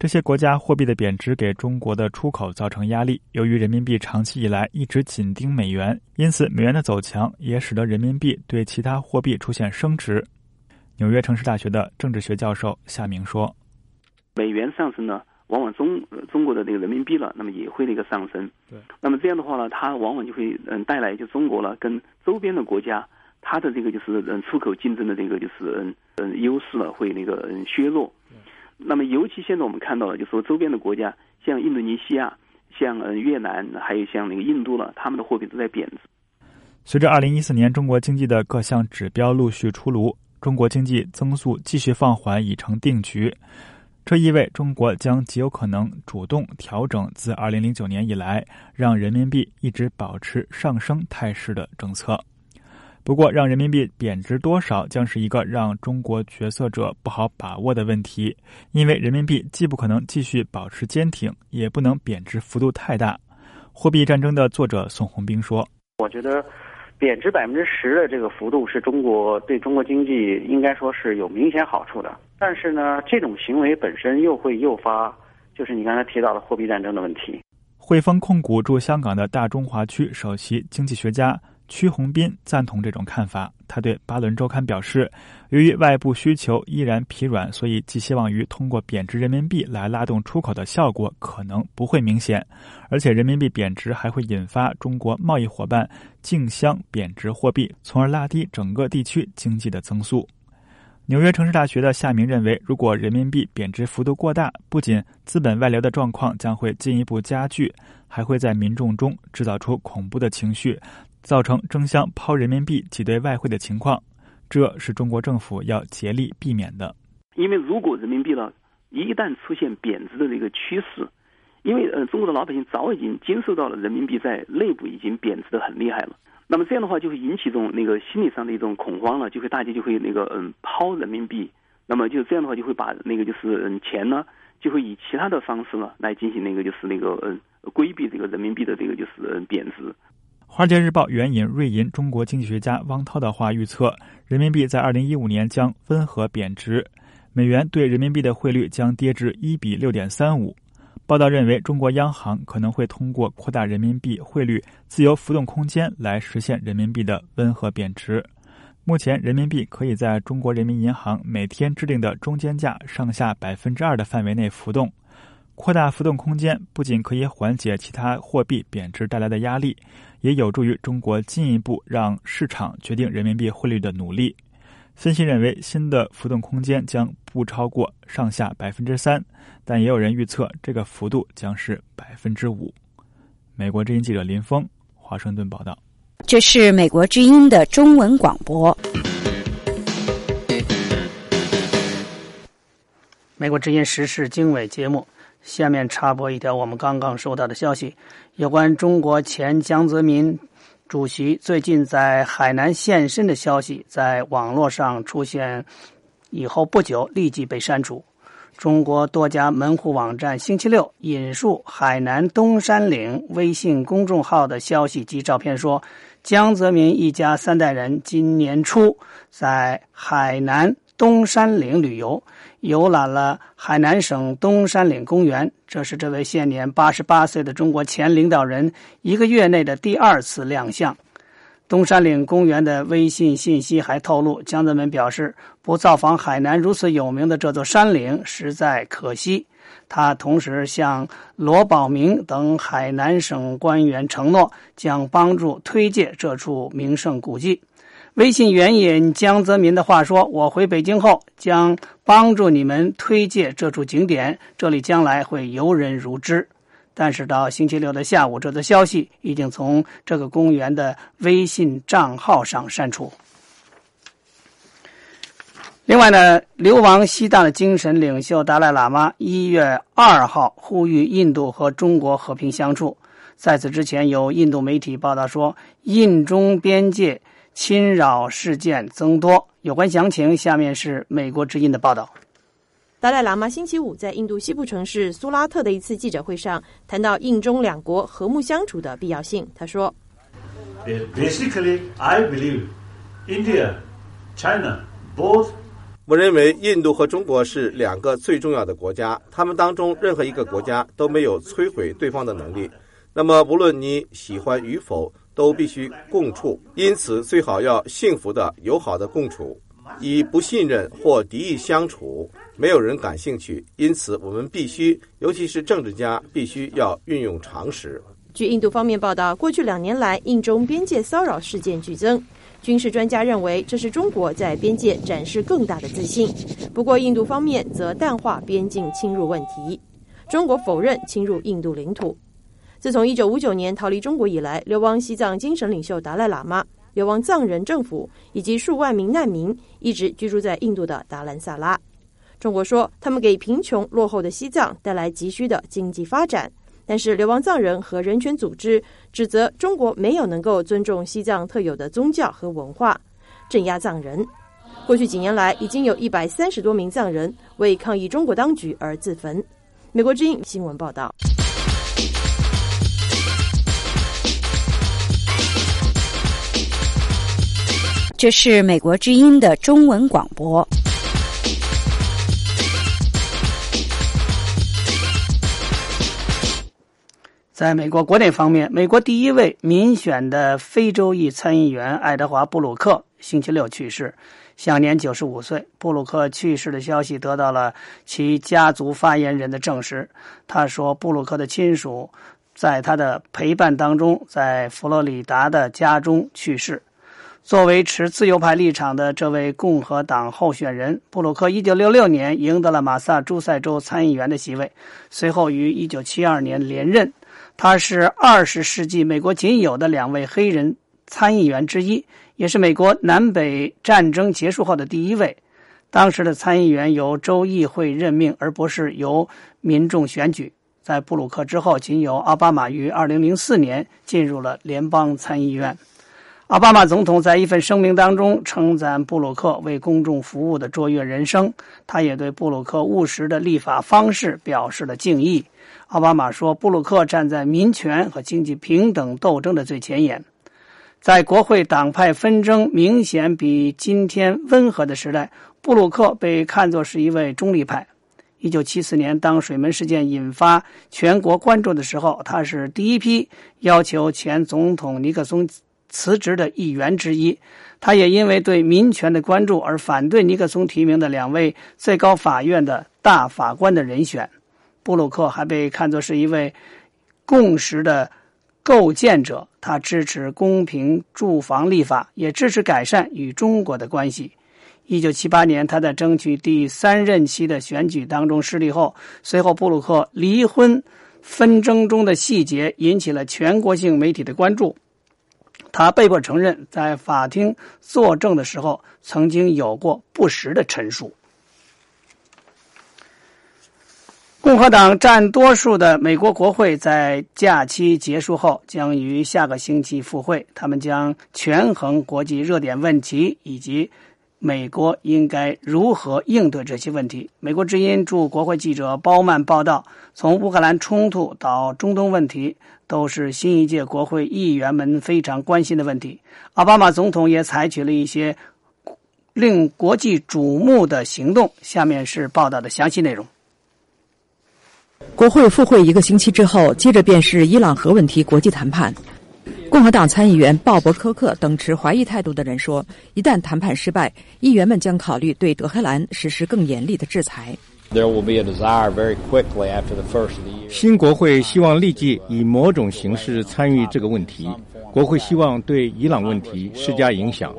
Speaker 19: 这些国家货币的贬值给中国的出口造成压力。由于人民币长期以来一直紧盯美元，因此美元的走强也使得人民币对其他货币出现升值。纽约城市大学的政治学教授夏明说：
Speaker 3: 美元上升呢，往往中、呃、中国的这个人民币了，那么也会那个上升。
Speaker 19: 对，
Speaker 3: 那么这样的话呢，它往往就会嗯带来就中国了跟周边的国家，它的这个就是嗯出口竞争的这个就是嗯嗯优势了会那个嗯削弱。那么尤其现在我们看到了，就是说周边的国家，像印度尼西亚、像嗯越南，还有像那个印度了，他们的货币都在贬值。
Speaker 19: 随着二零一四年中国经济的各项指标陆续出炉，中国经济增速继续放缓已成定局。这意味中国将极有可能主动调整自二零零九年以来让人民币一直保持上升态势的政策。不过，让人民币贬值多少将是一个让中国决策者不好把握的问题，因为人民币既不可能继续保持坚挺，也不能贬值幅度太大。货币战争的作者宋鸿兵说：
Speaker 21: 我觉得贬值百分之十的这个幅度是中国对中国经济应该说是有明显好处的，但是呢，这种行为本身又会诱发，就是你刚才提到的货币战争的问题。
Speaker 19: 汇丰控股驻香港的大中华区首席经济学家屈宏斌赞同这种看法。他对巴伦周刊表示，由于外部需求依然疲软，所以寄希望于通过贬值人民币来拉动出口的效果可能不会明显，而且人民币贬值还会引发中国贸易伙伴竞相贬值货币，从而拉低整个地区经济的增速。纽约城市大学的夏明认为，如果人民币贬值幅度过大，不仅资本外流的状况将会进一步加剧，还会在民众中制造出恐怖的情绪，造成争相抛人民币挤兑外汇的情况，这是中国政府要竭力避免的。
Speaker 3: 因为如果人民币呢一旦出现贬值的这个趋势，因为呃中国的老百姓早已经经受到了人民币在内部已经贬值的很厉害了，那么这样的话就会引起一种那个心理上的一种恐慌了，就会大家就会那个嗯抛人民币，那么就这样的话就会把那个就是嗯钱呢就会以其他的方式呢来进行那个就是那个嗯规避这个人民币的这个就是嗯贬值。
Speaker 19: 华尔街日报援引瑞银中国经济学家汪涛的话预测，人民币在二零一五年将温和贬值，美元对人民币的汇率将跌至一比六点三五。报道认为，中国央行可能会通过扩大人民币汇率自由浮动空间来实现人民币的温和贬值。目前，人民币可以在中国人民银行每天制定的中间价上下百分之二的范围内浮动。扩大浮动空间不仅可以缓解其他货币贬值带来的压力，也有助于中国进一步让市场决定人民币汇率的努力。分析认为，新的浮动空间将不超过上下百分之三，但也有人预测这个幅度将是百分之五。美国之音记者林峰，华盛顿报道。
Speaker 2: 这是美国之音的中文广播。
Speaker 4: 美国之音时事经纬节目，下面插播一条我们刚刚收到的消息，有关中国前江泽民主席最近在海南现身的消息，在网络上出现以后不久立即被删除。中国多家门户网站星期六引述海南东山岭微信公众号的消息及照片说，江泽民一家三代人今年初在海南东山岭旅游，游览了海南省东山岭公园，这是这位现年八十八岁的中国前领导人一个月内的第二次亮相。东山岭公园的微信信息还透露，江泽民表示不造访海南如此有名的这座山岭实在可惜。他同时向罗宝明等海南省官员承诺，将帮助推介这处名胜古迹。微信援引江泽民的话说，我回北京后将帮助你们推介这处景点，这里将来会游人如织。但是到星期六的下午，这则消息已经从这个公园的微信账号上删除。另外呢，流亡西藏的精神领袖达赖喇嘛一月二号呼吁印度和中国和平相处。在此之前，有印度媒体报道说，印中边界侵扰事件增多。有关详情，下面是美国之音的报道。
Speaker 22: 达赖喇嘛星期五在印度西部城市苏拉特的一次记者会上谈到印中两国和睦相处的必要性。他说
Speaker 23: Basically, I believe India, China, both
Speaker 6: 我认为印度和中国是两个最重要的国家，他们当中任何一个国家都没有摧毁对方的能力。那么无论你喜欢与否，都必须共处，因此最好要幸福的、友好的共处。以不信任或敌意相处，没有人感兴趣，因此我们必须，尤其是政治家，必须要运用常识。
Speaker 22: 据印度方面报道，过去两年来，印中边界骚扰事件剧增。军事专家认为，这是中国在边界展示更大的自信。不过，印度方面则淡化边境侵入问题。中国否认侵入印度领土。自从一九五九年逃离中国以来，流亡西藏精神领袖达赖喇嘛、流亡藏人政府以及数万名难民一直居住在印度的达兰萨拉。中国说，他们给贫穷落后的西藏带来急需的经济发展，但是流亡藏人和人权组织指责中国没有能够尊重西藏特有的宗教和文化，镇压藏人。过去几年来，已经有一百三十多名藏人为抗议中国当局而自焚。美国之音新闻报道。
Speaker 2: 这是美国之音的中文广播。
Speaker 4: 在美国国内方面，美国第一位民选的非洲裔参议员爱德华·布鲁克星期六去世，享年九十五岁。布鲁克去世的消息得到了其家族发言人的证实。他说，布鲁克的亲属在他的陪伴当中，在佛罗里达的家中去世。作为持自由派立场的这位共和党候选人，布鲁克一九六六年赢得了马萨诸塞州参议员的席位，随后于一九七二年连任。他是二十世纪美国仅有的两位黑人参议员之一，也是美国南北战争结束后的第一位。当时的参议员由州议会任命，而不是由民众选举。在布鲁克之后，仅有奥巴马于二零零四年进入了联邦参议院。奥巴马总统在一份声明当中称赞布鲁克为公众服务的卓越人生，他也对布鲁克务实的立法方式表示了敬意。奥巴马说，布鲁克站在民权和经济平等斗争的最前沿。在国会党派纷争明显比今天温和的时代，布鲁克被看作是一位中立派。一九七四年，当水门事件引发全国关注的时候，他是第一批要求前总统尼克松辞职的议员之一。他也因为对民权的关注而反对尼克松提名的两位最高法院的大法官的人选。布鲁克还被看作是一位共识的构建者，他支持公平住房立法，也支持改善与中国的关系。一九七八年，他在争取第三任期的选举当中失利后，随后布鲁克离婚纷争中的细节引起了全国性媒体的关注。他被迫承认，在法庭作证的时候曾经有过不实的陈述。共和党占多数的美国国会在假期结束后将于下个星期复会，他们将权衡国际热点问题以及美国应该如何应对这些问题。美国之音驻国会记者包曼报道，从乌克兰冲突到中东问题，都是新一届国会议员们非常关心的问题。奥巴马总统也采取了一些令国际瞩目的行动。下面是报道的详细内容。
Speaker 9: 国会复会一个星期之后，接着便是伊朗核问题国际谈判。共和党参议员鲍勃·科克等持怀疑态度的人说，一旦谈判失败，议员们将考虑对德黑兰实施更严厉的制裁。
Speaker 23: 新国会希望立即以某种形式参与这个问题，国会希望对伊朗问题施加影响。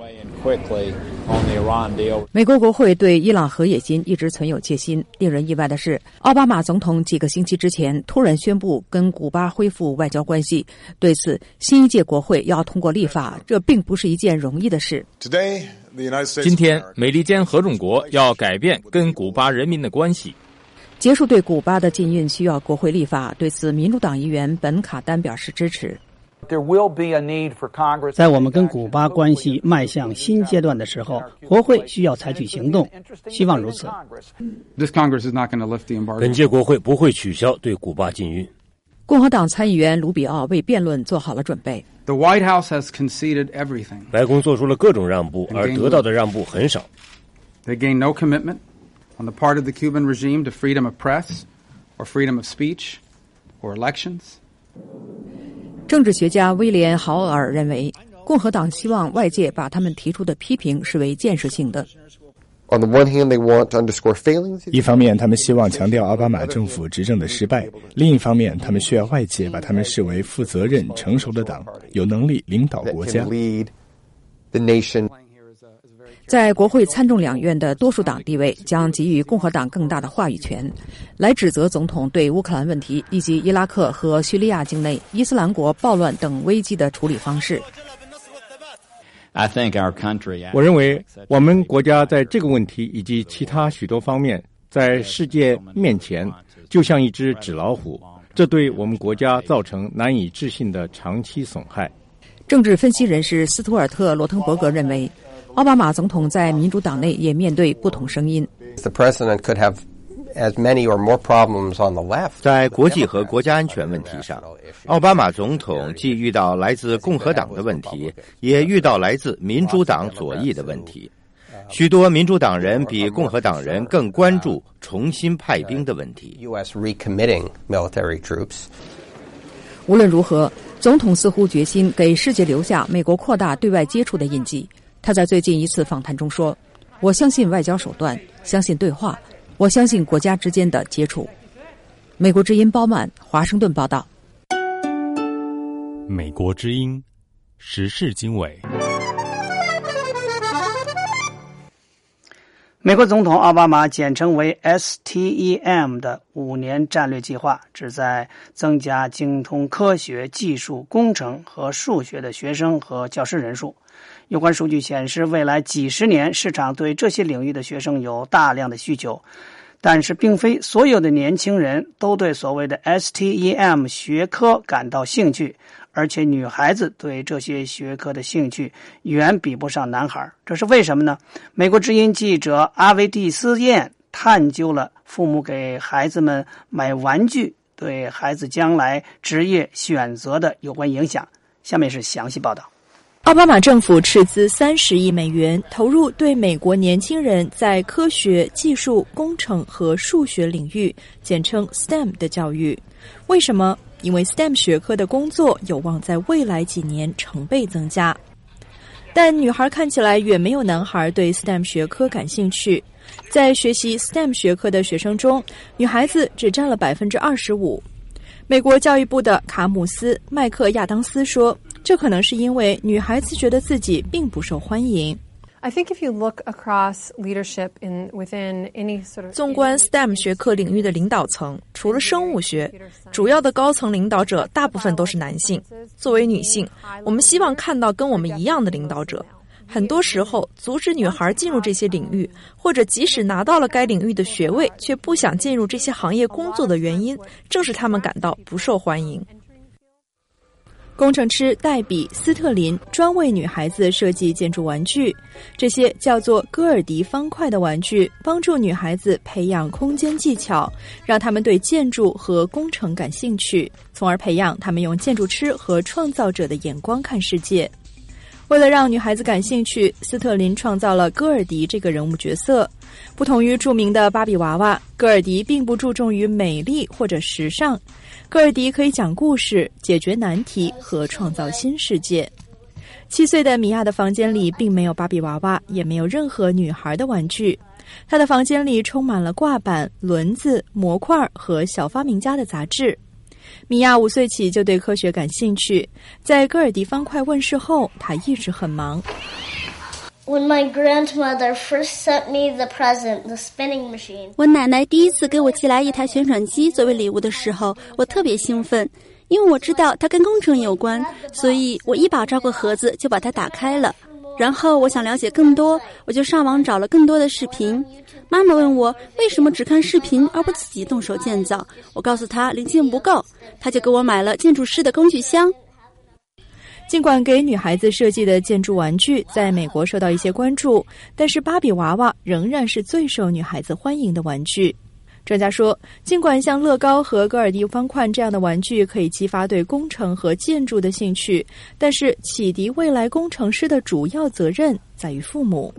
Speaker 9: 美国国会对伊朗核野心一直存有戒心。令人意外的是，奥巴马总统几个星期之前突然宣布跟古巴恢复外交关系。对此，新一届国会要通过立法，这并不是一件容易的事。
Speaker 1: 今天，美利坚合众国要改变跟古巴人民的关系，
Speaker 9: 结束对古巴的禁运需要国会立法。对此，民主党议员本卡丹表示支持。
Speaker 4: 在我们跟古巴关系迈向新阶段的时候，国会需要采取行动，希望如此。
Speaker 24: 本届国会不会取消对古巴禁运。
Speaker 9: 共和党参议员卢比奥为辩论做好了准备。
Speaker 24: 白宫做出了各种让步，而得到的让步很少。
Speaker 7: They gain no commitment on the part of the Cuban regime to freedom of press or freedom of speech or elections.
Speaker 9: 政治学家威廉·豪尔认为，共和党希望外界把他们提出的批评视为建设性的。
Speaker 8: On the one hand, they want to underscore failings.
Speaker 10: 一方面，他们希望强调奥巴马政府执政的失败；另一方面，他们需要外界把他们视为负责任、成熟的党，有能力领导国家。
Speaker 8: The nation.
Speaker 9: 在国会参众两院的多数党地位将给予共和党更大的话语权，来指责总统对乌克兰问题以及伊拉克和叙利亚境内伊斯兰国暴乱等危机的处理方式。
Speaker 23: 我认为我们国家在这个问题以及其他许多方面，在世界面前就像一只纸老虎，这对我们国家造成难以置信的长期损害。
Speaker 9: 政治分析人士斯图尔特·罗滕伯格认为，奥巴马总统在民主党内也面对不同声音。
Speaker 8: The president could have as many or more problems on the left.
Speaker 11: 在国际和国家安全问题上，奥巴马总统既遇到来自共和党的问题，也遇到来自民主党左翼的问题。许多民主党人比共和党人更关注重新派兵的问题。
Speaker 8: U S recommitting military troops.
Speaker 9: 无论如何，总统似乎决心给世界留下美国扩大对外接触的印记。他在最近一次访谈中说：“我相信外交手段，相信对话，我相信国家之间的接触。”美国之音包曼华盛顿报道。
Speaker 1: 美国之音时事经纬。
Speaker 4: 美国总统奥巴马简称为 S T E M 的五年战略计划，旨在增加精通科学、技术、工程和数学的学生和教师人数。有关数据显示，未来几十年市场对这些领域的学生有大量的需求，但是并非所有的年轻人都对所谓的 S T E M 学科感到兴趣，而且女孩子对这些学科的兴趣远比不上男孩。这是为什么呢？美国之音记者阿维蒂斯燕探究了父母给孩子们买玩具对孩子将来职业选择的有关影响。下面是详细报道。
Speaker 16: 奥巴马政府斥资三十亿美元，投入对美国年轻人在科学、技术、工程和数学领域，简称 S T E M 的教育。为什么？因为 S T E M 学科的工作有望在未来几年成倍增加。但女孩看起来远没有男孩对 S T E M 学科感兴趣。在学习 S T E M 学科的学生中，女孩子只占了 百分之二十五。美国教育部的卡姆斯·麦克亚当斯说，这可能是因为女孩子觉得自己并不受欢迎。
Speaker 25: I think if you look across leadership in within any sort of
Speaker 16: 纵观 S T E M 学科领域的领导层，除了生物学，主要的高层领导者大部分都是男性。作为女性，我们希望看到跟我们一样的领导者。很多时候，阻止女孩进入这些领域，或者即使拿到了该领域的学位，却不想进入这些行业工作的原因，正是他们感到不受欢迎。工程师黛比·斯特林专为女孩子设计建筑玩具，这些叫做戈尔迪方块的玩具帮助女孩子培养空间技巧，让她们对建筑和工程感兴趣，从而培养她们用建筑师和创造者的眼光看世界。为了让女孩子感兴趣，斯特林创造了戈尔迪这个人物角色。不同于著名的芭比娃娃，戈尔迪并不注重于美丽或者时尚。戈尔迪可以讲故事、解决难题和创造新世界。七岁的米娅的房间里并没有芭比娃娃，也没有任何女孩的玩具。她的房间里充满了挂板、轮子、模块和小发明家的杂志。米娅五岁起就对科学感兴趣，在戈尔迪方块问世后，她一直很忙。
Speaker 26: When my grandmother first sent me the present, the spinning machine.
Speaker 27: 我奶奶第一次给我寄来一台旋转机作为礼物的时候，我特别兴奋，因为我知道它跟工程有关，所以我一把抓过盒子就把它打开了。然后我想了解更多，我就上网找了更多的视频。妈妈问我为什么只看视频而不自己动手建造，我告诉她零件不够，她就给我买了建筑师的工具箱。
Speaker 16: 尽管给女孩子设计的建筑玩具在美国受到一些关注，但是芭比娃娃仍然是最受女孩子欢迎的玩具。 专家说，尽管像乐高和戈尔迪方块这样的玩具可以激发对工程和建筑的兴趣，但是启迪未来工程师的主要责任在于父母。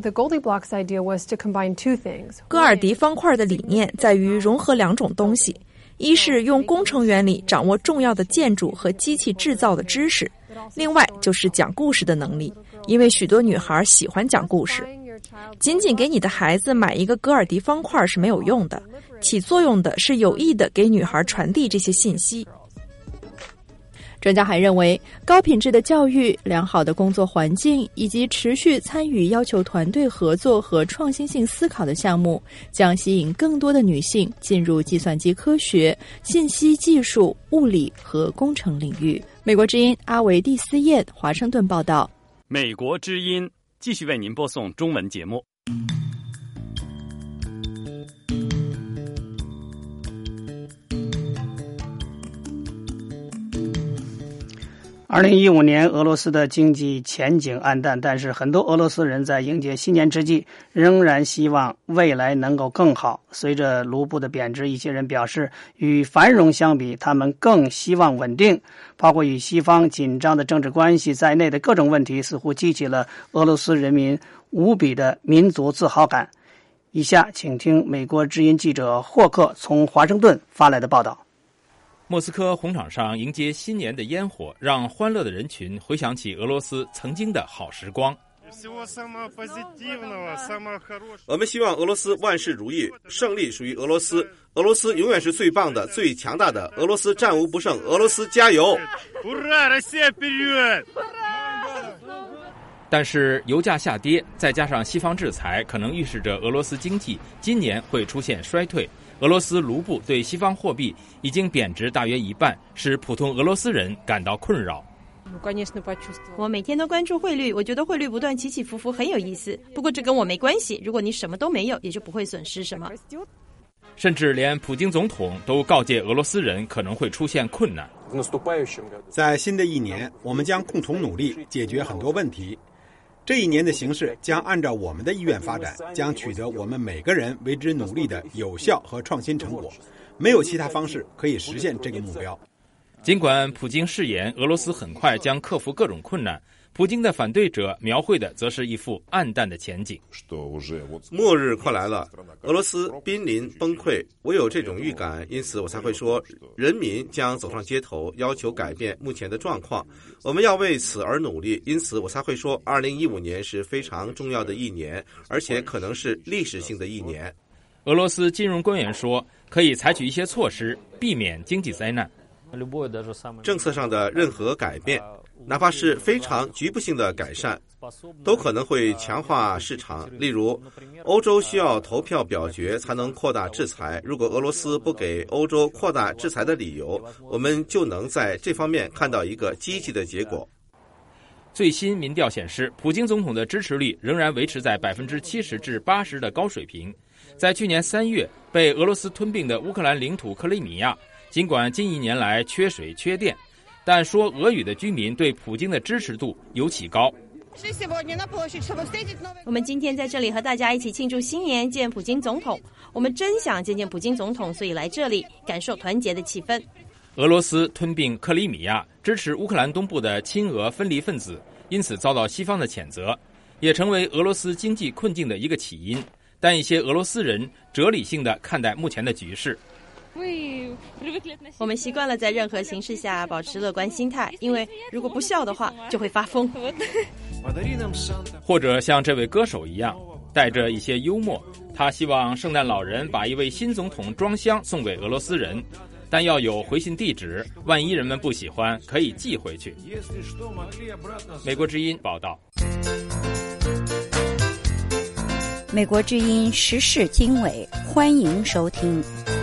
Speaker 5: 戈尔迪方块的理念在于融合两种东西，一是用工程原理掌握重要的建筑和机器制造的知识，另外就是讲故事的能力，因为许多女孩喜欢讲故事。仅仅给你的孩子买一个戈尔迪方块是没有用的，起作用的是有意的给女孩传递这些信息。
Speaker 16: 专家还认为，高品质的教育、良好的工作环境以及持续参与要求团队合作和创新性思考的项目，将吸引更多的女性进入计算机科学、信息技术、物理和工程领域。美国之音阿维蒂斯燕华盛顿报道。
Speaker 12: 美国之音继续为您播送中文节目。
Speaker 4: 二零一五年，俄罗斯的经济前景暗淡，但是很多俄罗斯人在迎接新年之际，仍然希望未来能够更好。随着卢布的贬值，一些人表示，与繁荣相比，他们更希望稳定。包括与西方紧张的政治关系在内的各种问题，似乎激起了俄罗斯人民无比的民族自豪感。以下请听美国之音记者霍克从华盛顿发来的报道。
Speaker 1: 莫斯科红场上迎接新年的烟火，让欢乐的人群回想起俄罗斯曾经的好时光。
Speaker 6: 我们希望俄罗斯万事如意，胜利属于俄罗斯，俄罗斯永远是最棒的、最强大的，俄罗斯战无不胜，俄罗斯加油！
Speaker 1: 但是油价下跌，再加上西方制裁，可能预示着俄罗斯经济今年会出现衰退。俄罗斯卢布对西方货币已经贬值大约一半，使普通俄罗斯人感到困扰。
Speaker 22: 我每天都关注汇率，我觉得汇率不断起起伏伏很有意思。不过这跟我没关系，如果你什么都没有，也就不会损失什么。
Speaker 1: 甚至连普京总统都告诫俄罗斯人可能会出现困难。
Speaker 13: 在新的一年，我们将共同努力解决很多问题。这一年的形势将按照我们的意愿发展，将取得我们每个人为之努力的有效和创新成果。没有其他方式可以实现这个目标。
Speaker 1: 尽管普京誓言俄罗斯很快将克服各种困难，普京的反对者描绘的则是一副暗淡的前景。
Speaker 6: 末日快来了，俄罗斯濒临崩溃，我有这种预感，因此我才会说，人民将走上街头，要求改变目前的状况。我们要为此而努力，因此我才会说，二零一五年是非常重要的一年，而且可能是历史性的一年。
Speaker 1: 俄罗斯金融官员说，可以采取一些措施，避免经济灾难。
Speaker 6: 政策上的任何改变，哪怕是非常局部性的改善，都可能会强化市场。例如，欧洲需要投票表决才能扩大制裁，如果俄罗斯不给欧洲扩大制裁的理由，我们就能在这方面看到一个积极的结果。
Speaker 1: 最新民调显示，普京总统的支持率仍然维持在百分之七十至八十的高水平。在去年三月被俄罗斯吞并的乌克兰领土克里米亚，尽管近一年来缺水缺电，但说俄语的居民对普京的支持度尤其高。
Speaker 22: 我们今天在这里和大家一起庆祝新年，见普京总统。我们真想见见普京总统，所以来这里感受团结的气氛。
Speaker 1: 俄罗斯吞并克里米亚，支持乌克兰东部的亲俄分离分子，因此遭到西方的谴责，也成为俄罗斯经济困境的一个起因。但一些俄罗斯人哲理性地看待目前的局势。
Speaker 22: 我们习惯了在任何形势下保持乐观心态，因为如果不笑的话就会发疯。
Speaker 1: 或者像这位歌手一样，带着一些幽默，他希望圣诞老人把一位新总统装箱送给俄罗斯人，但要有回信地址，万一人们不喜欢可以寄回去。美国之音报道。
Speaker 2: 美国之音时事经纬，欢迎收听。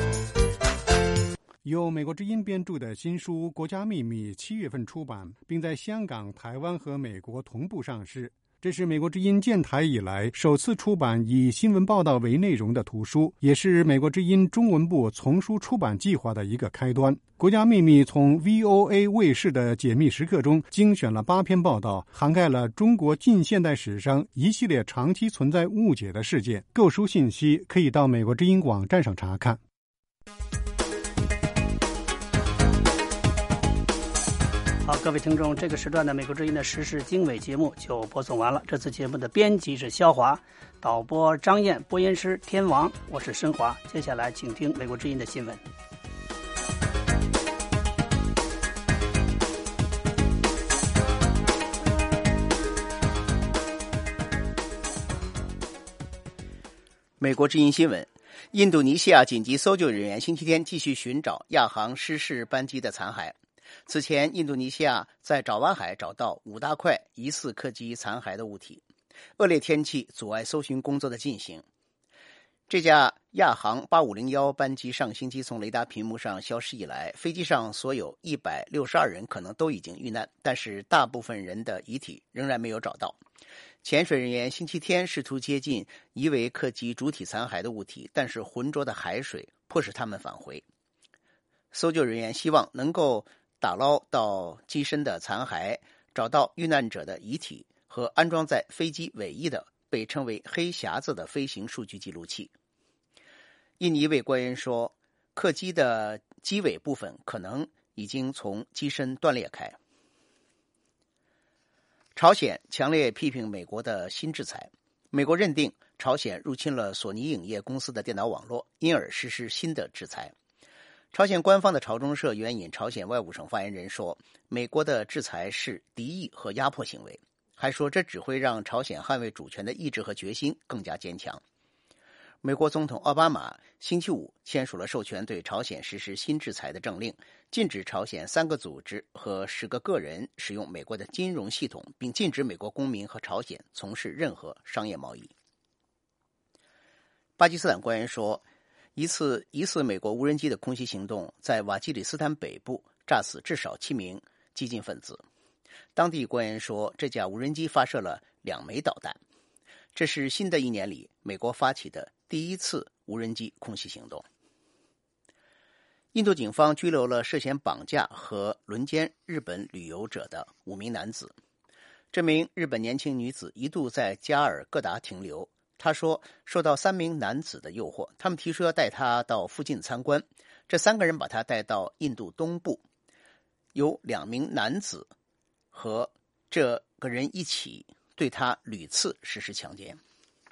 Speaker 14: 由美国之音编著的新书《国家秘密》七月份出版，并在香港、台湾和美国同步上市。这是美国之音建台以来首次出版以新闻报道为内容的图书，也是美国之音中文部丛书出版计划的一个开端。国家秘密从 V O A 卫视的解密时刻中精选了八篇报道，涵盖了中国近现代史上一系列长期存在误解的事件。购书信息可以到美国之音网站上查看。
Speaker 4: 好，各位听众，这个时段的美国之音的时事经纬节目就播送完了。这次节目的编辑是肖华，导播张燕，播音师天王，我是申华。接下来请听美国之音的新闻。
Speaker 3: 美国之音新闻：印度尼西亚紧急搜救人员星期天继续寻找亚航失事班机的残骸。此前，印度尼西亚在爪哇海找到五大块疑似客机残骸的物体。恶劣天气阻碍搜寻工作的进行。这架亚航八五零一班机上星期从雷达屏幕上消失以来，飞机上所有一百六十二人可能都已经遇难，但是大部分人的遗体仍然没有找到。潜水人员星期天试图接近疑为客机主体残骸的物体，但是浑浊的海水迫使他们返回。搜救人员希望能够打捞到机身的残骸，找到遇难者的遗体和安装在飞机尾翼的被称为黑匣子的飞行数据记录器。印尼一位官员说，客机的机尾部分可能已经从机身断裂开。朝鲜强烈批评美国的新制裁。美国认定朝鲜入侵了索尼影业公司的电脑网络，因而实施新的制裁。朝鲜官方的朝中社援引朝鲜外务省发言人说，美国的制裁是敌意和压迫行为，还说这只会让朝鲜捍卫主权的意志和决心更加坚强。美国总统奥巴马星期五签署了授权对朝鲜实施新制裁的政令，禁止朝鲜三个组织和十个个人使用美国的金融系统，并禁止美国公民和朝鲜从事任何商业贸易。巴基斯坦官员说，一次疑似美国无人机的空袭行动在瓦基里斯坦北部炸死至少七名激进分子。当地官员说，这架无人机发射了两枚导弹。这是新的一年里美国发起的第一次无人机空袭行动。印度警方拘留了涉嫌绑架和轮奸日本旅游者的五名男子。这名日本年轻女子一度在加尔各答停留。她说，受到三名男子的诱惑，他们提出要带她到附近参观。这三个人把她带到印度东部，有两名男子和这个人一起对他屡次实施强奸。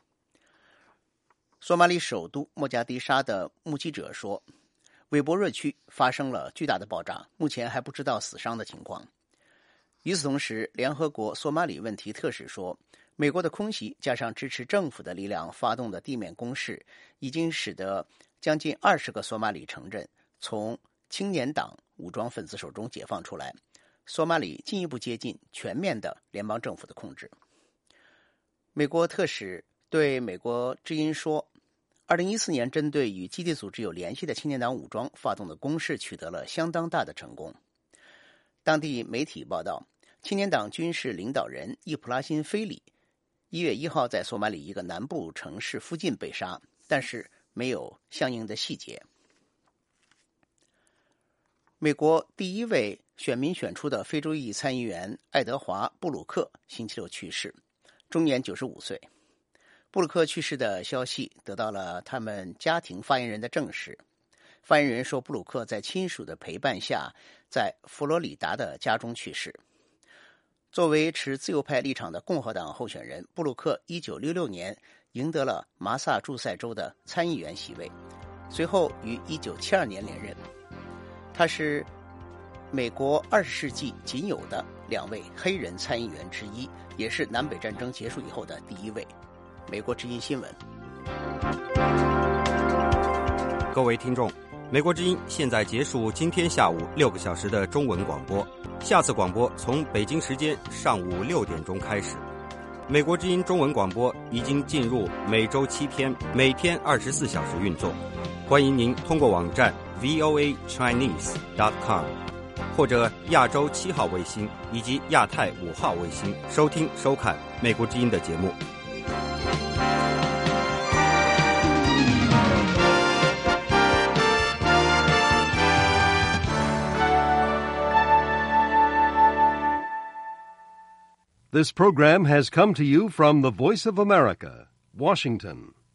Speaker 3: 索马里首都莫加迪沙的目击者说，韦博热区发生了巨大的爆炸，目前还不知道死伤的情况。与此同时，联合国索马里问题特使说，美国的空袭加上支持政府的力量发动的地面攻势，已经使得将近二十个索马里城镇从青年党武装分子手中解放出来，索马里进一步接近全面的联邦政府的控制。美国特使对美国之音说，二零一四年针对与基地组织有联系的青年党武装发动的攻势取得了相当大的成功。当地媒体报道，青年党军事领导人易普拉辛菲里一月一号在索马里一个南部城市附近被杀，但是没有相应的细节。美国第一位选民选出的非洲裔参议员爱德华·布鲁克星期六去世，终年九十五岁。布鲁克去世的消息得到了他们家庭发言人的证实。发言人说，布鲁克在亲属的陪伴下，在佛罗里达的家中去世。作为持自由派立场的共和党候选人，布鲁克一九六六年赢得了麻萨诸塞州的参议员席位，随后于一九七二年连任。他是美国二十世纪仅有的两位黑人参议员之一，也是南北战争结束以后的第一位。美国之音新闻。
Speaker 15: 各位听众，美国之音现在结束今天下午六个小时的中文广播，下次广播从北京时间上午六点钟开始。美国之音中文广播已经进入每周七天，每天二十四小时运作。欢迎您通过网站 v o a chinese dot com 或者亚洲七号卫星以及亚太五号卫星收听收看美国之音的节目。
Speaker 17: This program has come to you from the Voice of America, Washington.